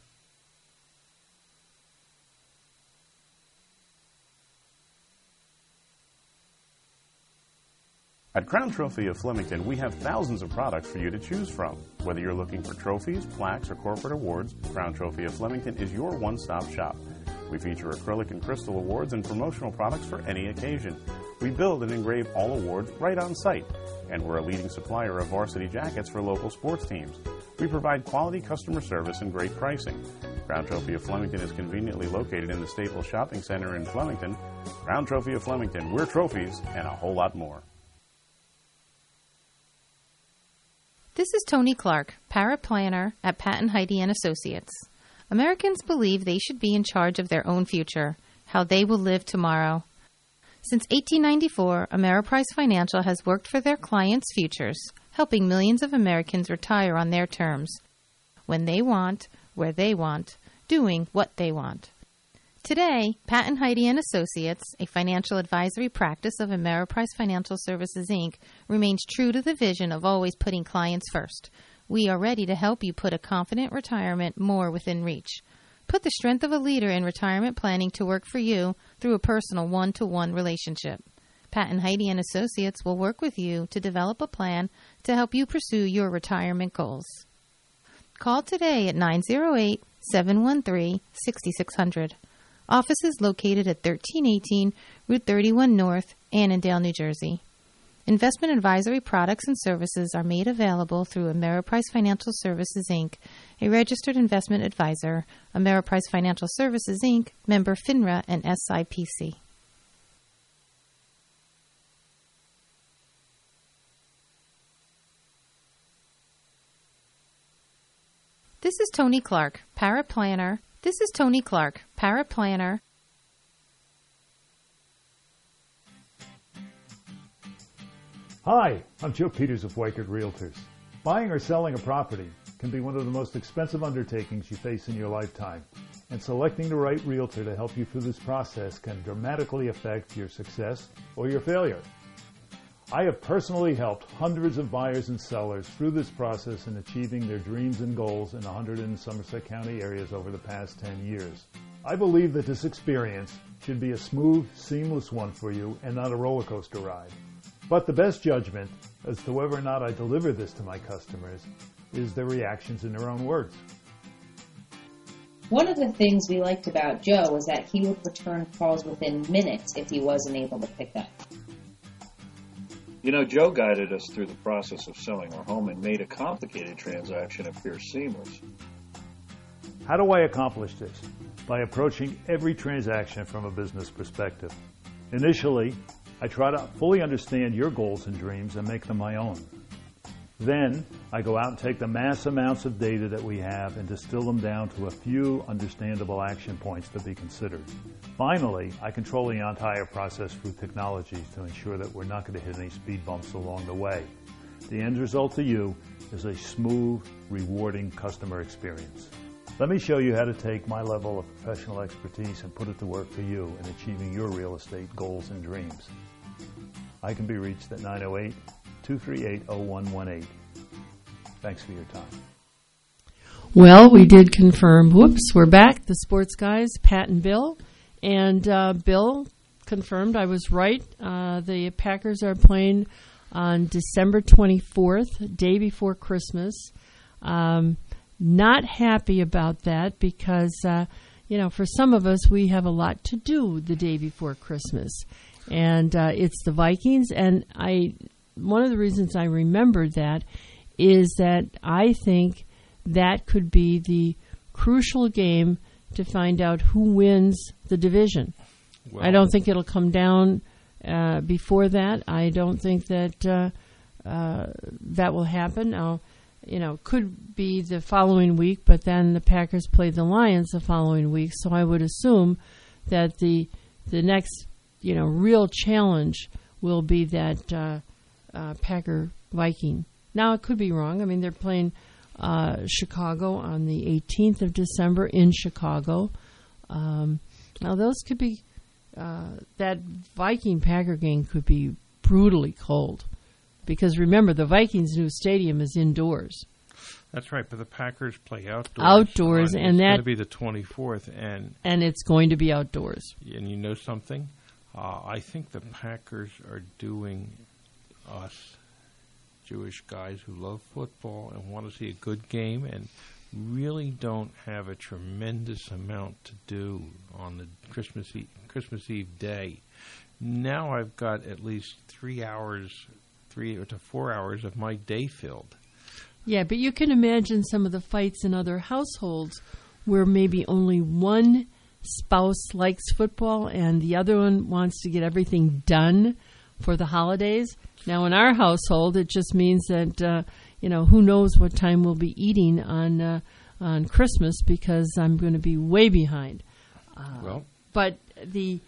At Crown Trophy of Flemington, we have thousands of products for you to choose from. Whether you're looking for trophies, plaques, or corporate awards, Crown Trophy of Flemington is your one-stop shop. We feature acrylic and crystal awards and promotional products for any occasion. We build and engrave all awards right on site, and we're a leading supplier of varsity jackets for local sports teams. We provide quality customer service and great pricing. Crown Trophy of Flemington is conveniently located in the Staples Shopping Center in Flemington. Crown Trophy of Flemington, we're trophies and a whole lot more. This is Tony Clark, paraplanner at Patton Heidi and Associates. Americans believe they should be in charge of their own future, how they will live tomorrow. Since eighteen ninety-four, Ameriprise Financial has worked for their clients' futures, helping millions of Americans retire on their terms, when they want, where they want, doing what they want. Today, Patton Heidi and Associates, a financial advisory practice of Ameriprise Financial Services, Incorporated, remains true to the vision of always putting clients first. We are ready to help you put a confident retirement more within reach. Put the strength of a leader in retirement planning to work for you through a personal one-to-one relationship. Patton Heidi and Associates will work with you to develop a plan to help you pursue your retirement goals. Call today at nine zero eight, seven one three, six six zero zero. Office is located at thirteen eighteen Route thirty-one North, Annandale, New Jersey. Investment advisory products and services are made available through Ameriprise Financial Services, Incorporated, a registered investment advisor, Ameriprise Financial Services, Incorporated, member FINRA and S I P C. This is Tony Clark, paraplanner. This is Tony Clark, paraplanner. Hi, I'm Joe Peters of Weichert Realtors. Buying or selling a property can be one of the most expensive undertakings you face in your lifetime, and selecting the right realtor to help you through this process can dramatically affect your success or your failure. I have personally helped hundreds of buyers and sellers through this process in achieving their dreams and goals in one hundred in Somerset County areas over the past ten years. I believe that this experience should be a smooth, seamless one for you and not a roller coaster ride. But the best judgment as to whether or not I deliver this to my customers is their reactions in their own words. One of the things we liked about Joe was that he would return calls within minutes if he wasn't able to pick up. You know, Joe guided us through the process of selling our home and made a complicated transaction appear seamless. How do I accomplish this? By approaching every transaction from a business perspective. Initially, I try to fully understand your goals and dreams and make them my own. Then, I go out and take the mass amounts of data that we have and distill them down to a few understandable action points to be considered. Finally, I control the entire process through technology to ensure that we're not going to hit any speed bumps along the way. The end result to you is a smooth, rewarding customer experience. Let me show you how to take my level of professional expertise and put it to work for you in achieving your real estate goals and dreams. I can be reached at nine oh eight, two three eight, oh one one eight. Thanks for your time. Well, we did confirm. Whoops, we're back. The sports guys, Pat and Bill. And uh, Bill confirmed I was right. Uh, the Packers are playing on December twenty-fourth, day before Christmas. Um, not happy about that because, uh, you know, for some of us, we have a lot to do the day before Christmas. And uh, it's the Vikings. And I, one of the reasons I remembered that is that I think that could be the crucial game to find out who wins the division. Well, I don't think it'll come down uh, before that. I don't think that uh, uh, that will happen. Now, you know, could be the following week, but then the Packers play the Lions the following week. So I would assume that the the next, you know, real challenge will be that uh, uh, Packer Viking. Now, it could be wrong. I mean, they're playing uh, Chicago on the eighteenth of December in Chicago. Um, now, those could be, uh, that Viking-Packer game could be brutally cold. Because remember, the Vikings' new stadium is indoors. That's right, but the Packers play outdoors. Outdoors, on, and it's that going to be the twenty-fourth, and and it's going to be outdoors. And you know something? Uh, I think the Packers are doing us Jewish guys who love football and want to see a good game and really don't have a tremendous amount to do on the Christmas Eve, Christmas Eve day. Now I've got at least three hours. Three to four hours of my day filled. Yeah, but you can imagine some of the fights in other households where maybe only one spouse likes football and the other one wants to get everything done for the holidays. Now, in our household, it just means that, uh, you know, who knows what time we'll be eating on uh, on Christmas because I'm going to be way behind. Uh, well, but the...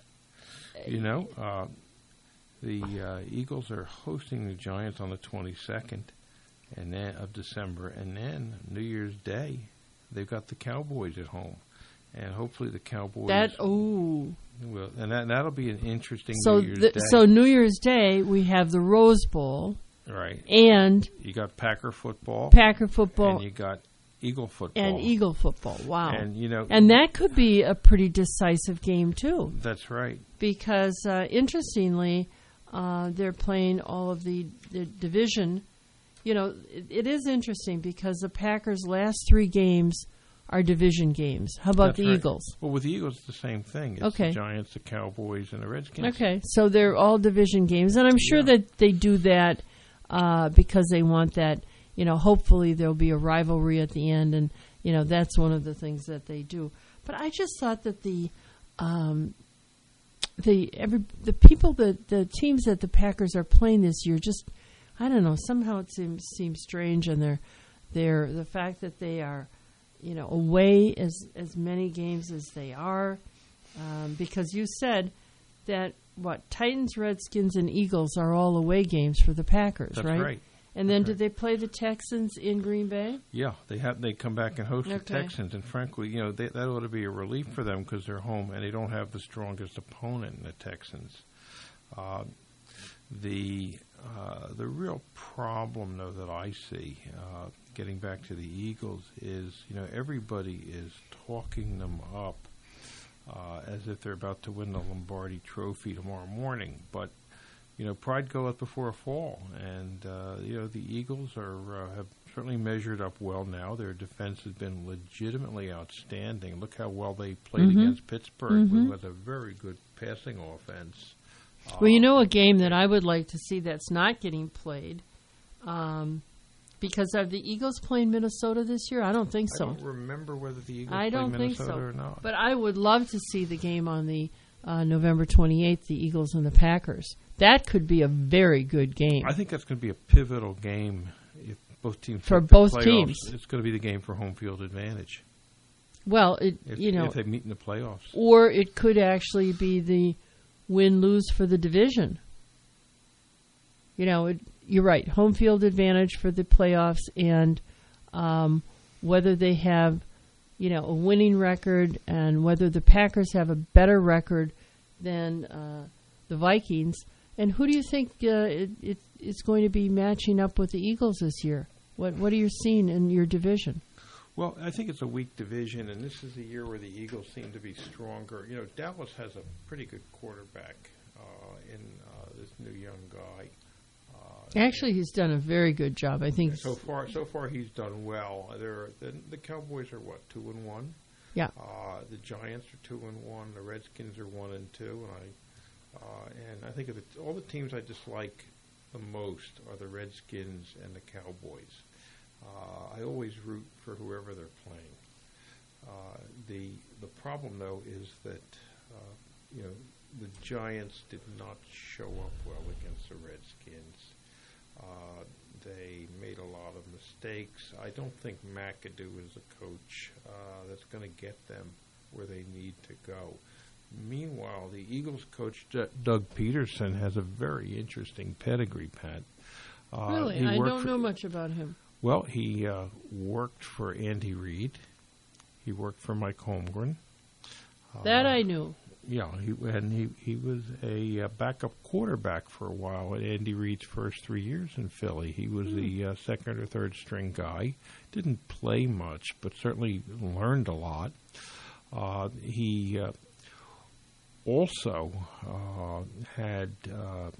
You know... Uh, The uh, Eagles are hosting the Giants on the twenty-second and then of December, and then New Year's Day, they've got the Cowboys at home, and hopefully the Cowboys. That oh, will, and that that'll be an interesting so New Year's the, Day. So New Year's Day we have the Rose Bowl, right? And you got Packer football, Packer football, and you got Eagle football, and Eagle football. Wow, and you know, and that could be a pretty decisive game too. That's right, because uh, interestingly. Uh, they're playing all of the, the division. You know, it, it is interesting because the Packers' last three games are division games. How about That's the right. Eagles? Well, with the Eagles, it's the same thing. It's okay. the Giants, the Cowboys, and the Redskins. Okay, so they're all division games. And I'm sure yeah. that they do that uh, because they want that, you know, hopefully there'll be a rivalry at the end. And, you know, that's one of the things that they do. But I just thought that the... Um, The every the people that the teams that the Packers are playing this year just I don't know somehow it seems seems strange and they're they're the fact that they are you know away as as many games as they are um, because you said that what, Titans, Redskins, and Eagles are all away games for the Packers, That's right? right. And then That's did they play the Texans in Green Bay? Yeah, they have. They come back and host Okay. the Texans, and frankly, you know, they, that ought to be a relief for them because they're home and they don't have the strongest opponent in the Texans. Uh, the uh, the real problem, though, that I see, uh, getting back to the Eagles, is you know everybody is talking them up uh, as if they're about to win the Lombardi Trophy tomorrow morning, but. You know, pride goeth before a fall, and uh, you know the Eagles are uh, have certainly measured up well now. Their defense has been legitimately outstanding. Look how well they played Mm-hmm. against Pittsburgh, Mm-hmm. who has a very good passing offense. Well, you know, a game that I would like to see that's not getting played, um, because are the Eagles playing Minnesota this year? I don't think so. I don't remember whether the Eagles I played don't think Minnesota so. or not. But I would love to see the game on the uh, November twenty-eighth, the Eagles and the Packers. That could be a very good game. I think that's going to be a pivotal game if both teams For make the both playoffs. teams. It's going to be the game for home field advantage. Well, it, if, you know, if they meet in the playoffs. Or it could actually be the win-lose for the division. You know, it, you're right, home field advantage for the playoffs, and um, whether they have, you know, a winning record and whether the Packers have a better record than uh, the Vikings. And who do you think uh, it, it, it's going to be matching up with the Eagles this year? What What are you seeing in your division? Well, I think it's a weak division, and this is the year where the Eagles seem to be stronger. You know, Dallas has a pretty good quarterback uh, in uh, this new young guy. Uh, Actually, he's done a very good job. I think so far. So far, he's done well. There, the, the Cowboys are what, two and one. Yeah. Uh, the Giants are two and one. The Redskins are one and two, and I. Uh, and I think of the, all the teams I dislike the most are the Redskins and the Cowboys. Uh, I always root for whoever they're playing. Uh, the the problem though is that uh, you know the Giants did not show up well against the Redskins. Uh, they made a lot of mistakes. I don't think McAdoo is a coach uh, that's going to get them where they need to go. Meanwhile, the Eagles coach D- Doug Peterson has a very interesting pedigree, Pat. Uh, really? he I worked don't for- know much about him. Well, he uh, worked for Andy Reid. He worked for Mike Holmgren. Uh, That I knew. Yeah, he, and he, he was a uh, backup quarterback for a while at Andy Reid's first three years in Philly. He was the uh, second or third string guy. Didn't play much, but certainly learned a lot. Uh, he uh, also uh, had uh,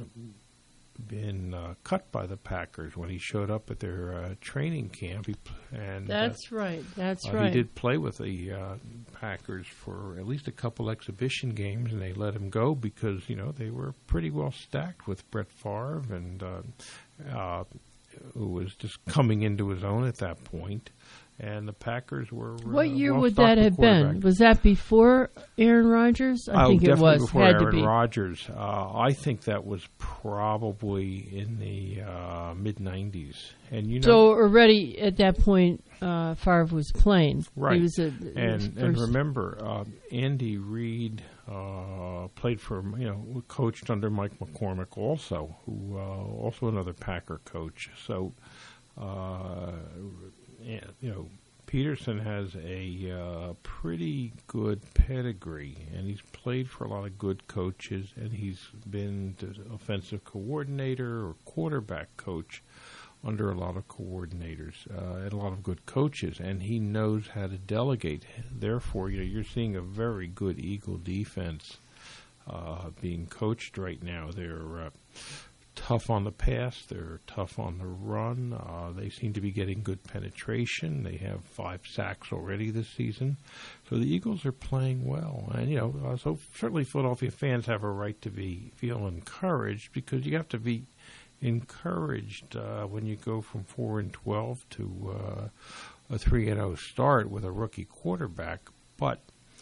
been uh, cut by the Packers when he showed up at their uh, training camp. He, and That's uh, right. That's uh, right. He did play with the uh, Packers for at least a couple exhibition games, and they let him go because you know they were pretty well stacked with Brett Favre, and uh, uh, who was just coming into his own at that point. And the Packers were. What uh, year well would stocked that with have been? quarterback. Was that before Aaron Rodgers? I oh, think it definitely was. before Had Aaron to be. Rodgers. Uh, I think that was probably in the uh, mid nineties. And you know, So already at that point, uh, Favre was playing. right? He was a, and and remember, uh, Andy Reid uh, played for you know coached under Mike McCormick also, who uh, also another Packer coach. So uh, you know. Peterson has a uh, pretty good pedigree, and he's played for a lot of good coaches, and he's been the offensive coordinator or quarterback coach under a lot of coordinators uh, and a lot of good coaches, and he knows how to delegate. Therefore, you know, you're seeing a very good Eagle defense uh, being coached right now. They're uh, tough on the pass. They're tough on the run. Uh, they seem to be getting good penetration. They have five sacks already this season. So the Eagles are playing well. And, you know, uh, so certainly Philadelphia fans have a right to be feel encouraged because you have to be encouraged uh, when you go from four and twelve to uh, a three and oh start with a rookie quarterback. But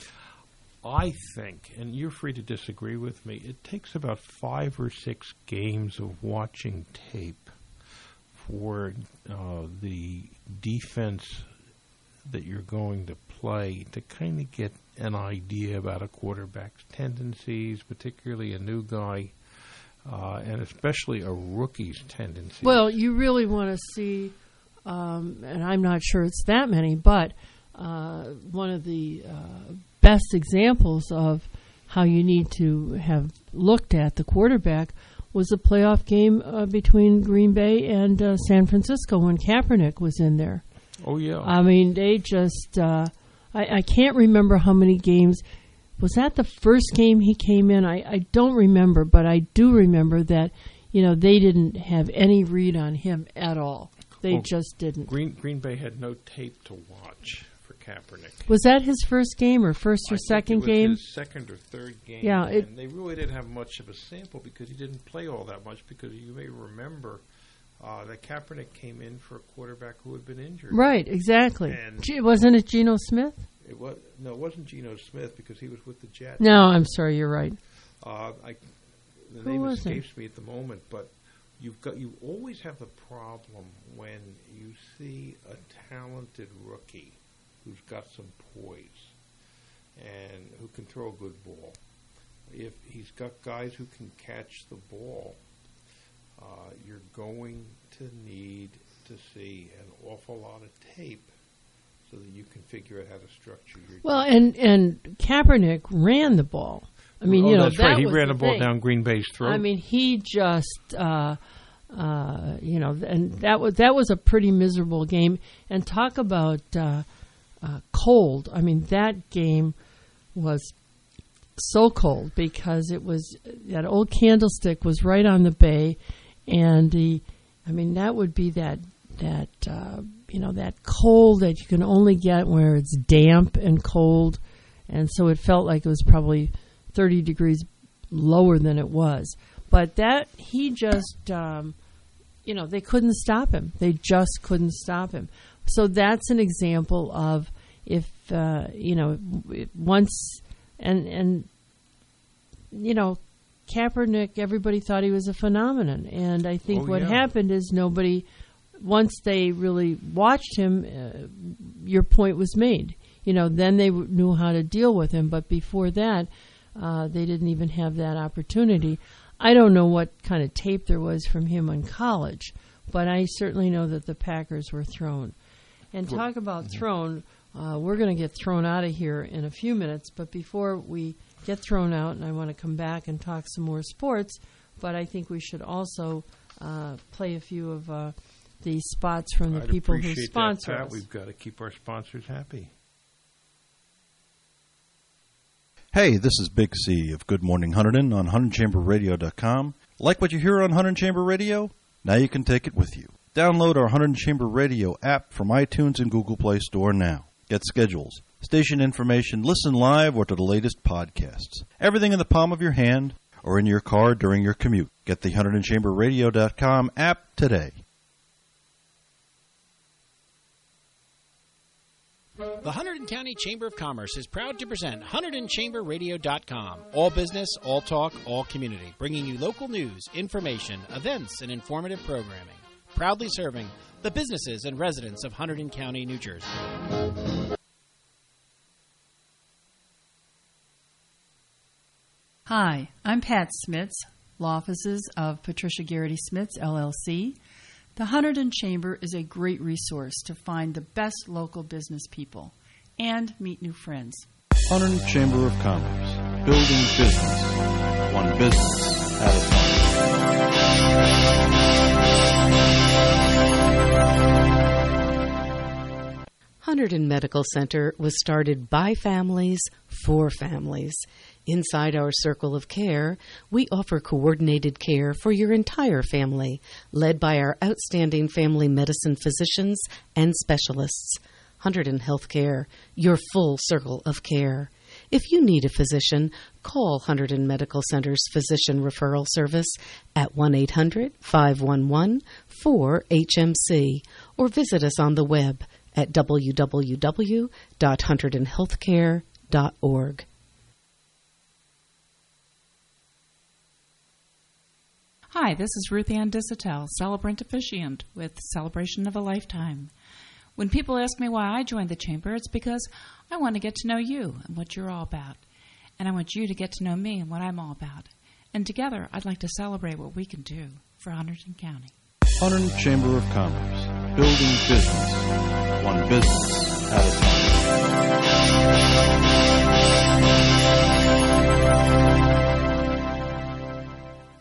I think, and you're free to disagree with me, it takes about five or six games of watching tape for uh, the defense that you're going to play to kind of get an idea about a quarterback's tendencies, particularly a new guy, uh, and especially a rookie's tendencies. Well, you really want to see, um, and I'm not sure it's that many, but uh, one of the uh, best examples of how you need to have looked at the quarterback was a playoff game uh, between Green Bay and uh, San Francisco when Kaepernick was in there. Oh, yeah. I mean, they just, uh, I, I can't remember how many games. Was that the first game he came in? I, I don't remember, but I do remember that, you know, they didn't have any read on him at all. They well, just didn't. Green Green Bay had no tape to watch for Kaepernick. Was that his first game or first or I second think it was game? His second or third game. Yeah, it, and they really didn't have much of a sample because he didn't play all that much. Because you may remember uh, that Kaepernick came in for a quarterback who had been injured. Right, exactly. And G- wasn't it Geno Smith? It was no, it wasn't Geno Smith because he was with the Jets. No, I'm sorry, you're right. Uh, I, the Who name was escapes it? me at the moment, but you've got you always have the problem when you see a talented rookie who's got some poise and who can throw a good ball. If he's got guys who can catch the ball, uh, you're going to need to see an awful lot of tape so that you can figure out how to structure your Well, game. and and Kaepernick ran the ball. I mean, oh, you know, that's that right. He was ran the the ball thing. down Green Bay's throat. I mean, he just, uh, uh, you know, and that was that was a pretty miserable game. And talk about uh, uh, cold. I mean, that game was so cold because it was that old candlestick was right on the bay, and the, I mean, that would be that that uh, you know that cold that you can only get where it's damp and cold, and so it felt like it was probably thirty degrees lower than it was. But that he just, um, you know, they couldn't stop him. They just couldn't stop him. So that's an example of if uh, you know once and and you know Kaepernick, everybody thought he was a phenomenon, and I think Oh, what yeah. happened is nobody. Once they really watched him, uh, your point was made. You know, then they w- knew how to deal with him. But before that, uh, they didn't even have that opportunity. I don't know what kind of tape there was from him in college, but I certainly know that the Packers were thrown. And talk about thrown, uh, we're going to get thrown out of here in a few minutes. But before we get thrown out, and I want to come back and talk some more sports, but I think we should also uh, play a few of uh, the spots from the I'd people who appreciate sponsor that, Pat. us. We've got to keep our sponsors happy. Hey, this is Big C of Good Morning Hunterdon on Hunterdon Chamber Radio dot com. Like what you hear on Hunterdon Chamber Radio? Now you can take it with you. Download our Hunterdon Chamber Radio app from iTunes and Google Play Store now. Get schedules, station information, listen live, or to the latest podcasts. Everything in the palm of your hand or in your car during your commute. Get the Hunterdon Chamber Radio dot com app today. The Hunterdon County Chamber of Commerce is proud to present Hunterdon Chamber Radio dot com. All business, all talk, all community. Bringing you local news, information, events, and informative programming. Proudly serving the businesses and residents of Hunterdon County, New Jersey. Hi, I'm Pat Smits, law offices of Patricia Garrity Smits, L L C. The Hunterdon Chamber is a great resource to find the best local business people and meet new friends. Hunterdon Chamber of Commerce. Building business. One business at a time. Hunterdon Medical Center was started by families for families. Inside our circle of care, we offer coordinated care for your entire family, led by our outstanding family medicine physicians and specialists. Hunterdon Healthcare, your full circle of care. If you need a physician, call Hunterdon Medical Center's Physician Referral Service at one eight hundred, five one one, four H M C or visit us on the web at w w w dot hunterdon healthcare dot org. Hi, this is Ruth Ann Dissatel, celebrant officiant with Celebration of a Lifetime. When people ask me why I joined the Chamber, it's because I want to get to know you and what you're all about. And I want you to get to know me and what I'm all about. And together, I'd like to celebrate what we can do for Hunterdon County. Hunterdon Chamber of Commerce, building business, one business at a time.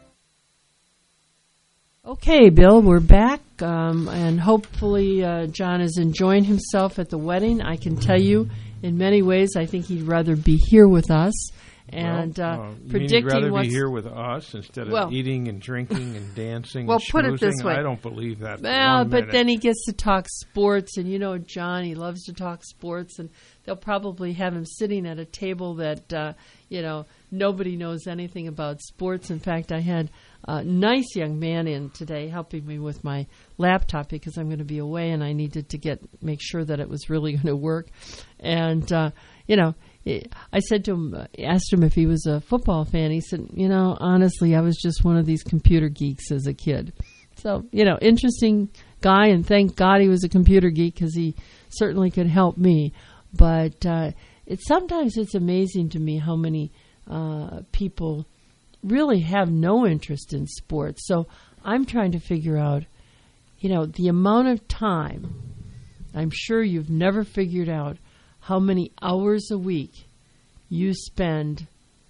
Okay, Bill, we're back, um, and hopefully uh, John is enjoying himself at the wedding. I can tell you, in many ways, I think he'd rather be here with us. And well, uh, uh, you predicting mean he'd rather what's be here with us instead of well, eating and drinking and dancing. Well, and put it this schmoozing? way. I don't believe that. Well, for but one then he gets to talk sports, and you know, John, he loves to talk sports, and they'll probably have him sitting at a table that uh, you know nobody knows anything about sports. In fact, I had a nice young man in today helping me with my laptop because I'm going to be away, and I needed to get make sure that it was really going to work, and uh, you know. I said to him, asked him if he was a football fan. He said, you know, honestly, I was just one of these computer geeks as a kid. So, you know, interesting guy, and thank God he was a computer geek because he certainly could help me. But uh, it sometimes it's amazing to me how many uh, people really have no interest in sports. So I'm trying to figure out, you know, the amount of time. I'm sure you've never figured out how many hours a week you spend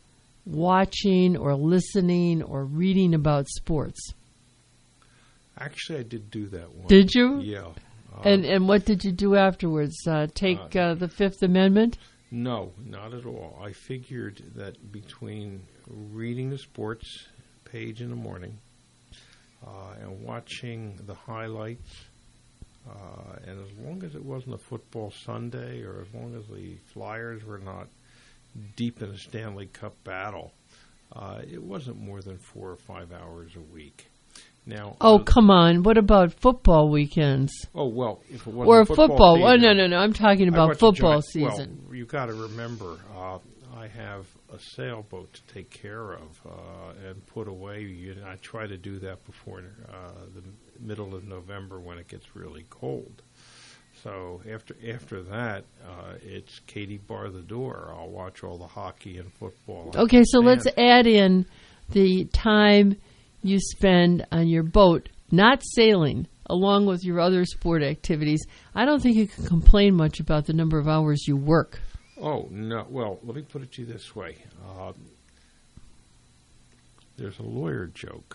watching or listening or reading about sports. Actually, I did do that once. Did you? Yeah. Uh, and and what did you do afterwards? Uh, take uh, the Fifth Amendment? No, not at all. I figured that between reading the sports page in the morning uh, and watching the highlights, Uh, and as long as it wasn't a football Sunday, or as long as the Flyers were not deep in a Stanley Cup battle, uh, it wasn't more than four or five hours a week. Now, oh, uh, come on! What about football weekends? Oh well, if it wasn't or football, football. season, oh no, no, no! I'm talking about football join, season. Well, you got to remember, uh, I have a sailboat to take care of uh, and put away. You know, I try to do that before uh, the middle of November when it gets really cold. So after after that, uh, it's Katie bar the door. I'll watch all the hockey and football. Okay, so and let's add in the time you spend on your boat, not sailing, along with your other sport activities. I don't think you can complain much about the number of hours you work. Oh, no. Well, let me put it to you this way. Uh, there's a lawyer joke.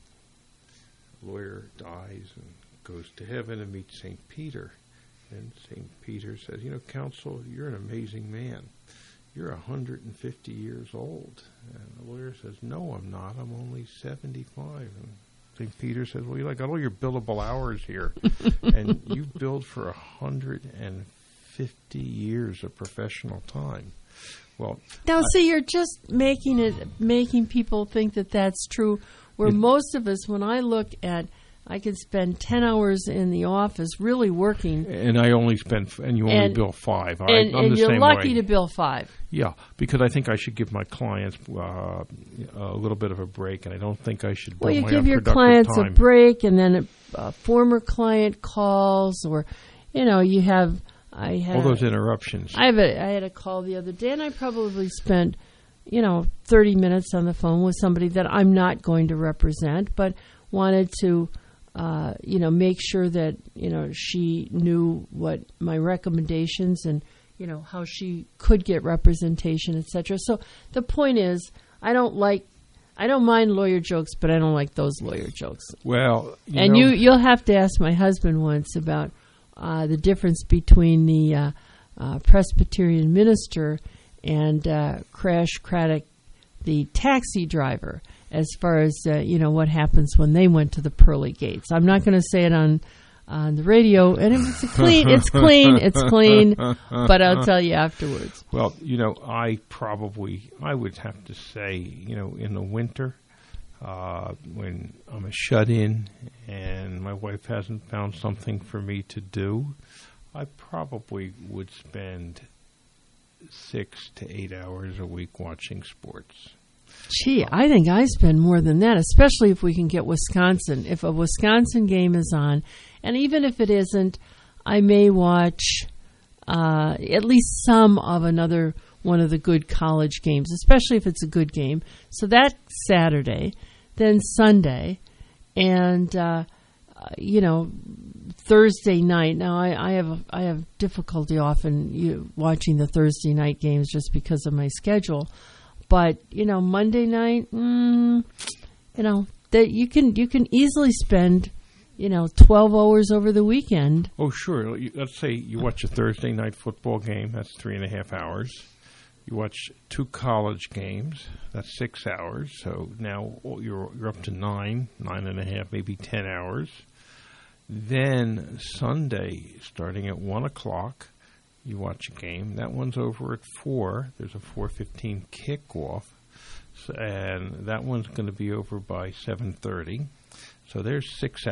A lawyer dies and goes to heaven and meets Saint Peter. And Saint Peter says, you know, counsel, you're an amazing man. You're one hundred fifty years old. And the lawyer says, no, I'm not. I'm only seventy-five. And Saint Peter says, well, you got all your billable hours here. And you billed for one hundred fifty years of professional time. Well, now, I, see, you're just making it, making people think that that's true. Where it, most of us, when I look at, I could spend ten hours in the office really working, and I only spend, and you only and, bill five. I, and, I'm and the you're same lucky way. to bill five. Yeah, because I think I should give my clients uh, a little bit of a break, and I don't think I should. Well, you my give your unproductive clients time. a break, and then a, a former client calls, or you know, you have. I had all those interruptions. I have a, I had a call the other day, and I probably spent, you know, thirty minutes on the phone with somebody that I'm not going to represent, but wanted to, uh, you know, make sure that, you know, she knew what my recommendations and, you know, how she could get representation, et cetera. So the point is, I don't like, I don't mind lawyer jokes, but I don't like those lawyer jokes. Well, you and know, you, you'll have to ask my husband once about uh, the difference between the uh, uh, Presbyterian minister and uh, Crash Craddock, the taxi driver, as far as, uh, you know, what happens when they went to the pearly gates. I'm not going to say it on on the radio, and it's clean, it's clean, it's clean, but I'll tell you afterwards. Well, you know, I probably, I would have to say, you know, in the winter, uh, when I'm a shut-in and my wife hasn't found something for me to do, I probably would spend six to eight hours a week watching sports. Gee, I think I spend more than that, especially if we can get Wisconsin. If a Wisconsin game is on, and even if it isn't, I may watch uh, at least some of another one of the good college games, especially if it's a good game. So that's Saturday, then Sunday, and uh, you know, Thursday night. Now I, I have I have difficulty often you, watching the Thursday night games just because of my schedule. But you know, Monday night, mm, you know, that you can you can easily spend, you know, twelve hours over the weekend. Oh, sure. Let's say you watch a Thursday night football game. That's three and a half hours. You watch two college games. That's six hours. So now you're you're up to nine, nine and a half, maybe ten hours. Then Sunday, starting at one o'clock, you watch a game. That one's over at four. There's a four fifteen kickoff, so, and that one's going to be over by seven thirty. So there's six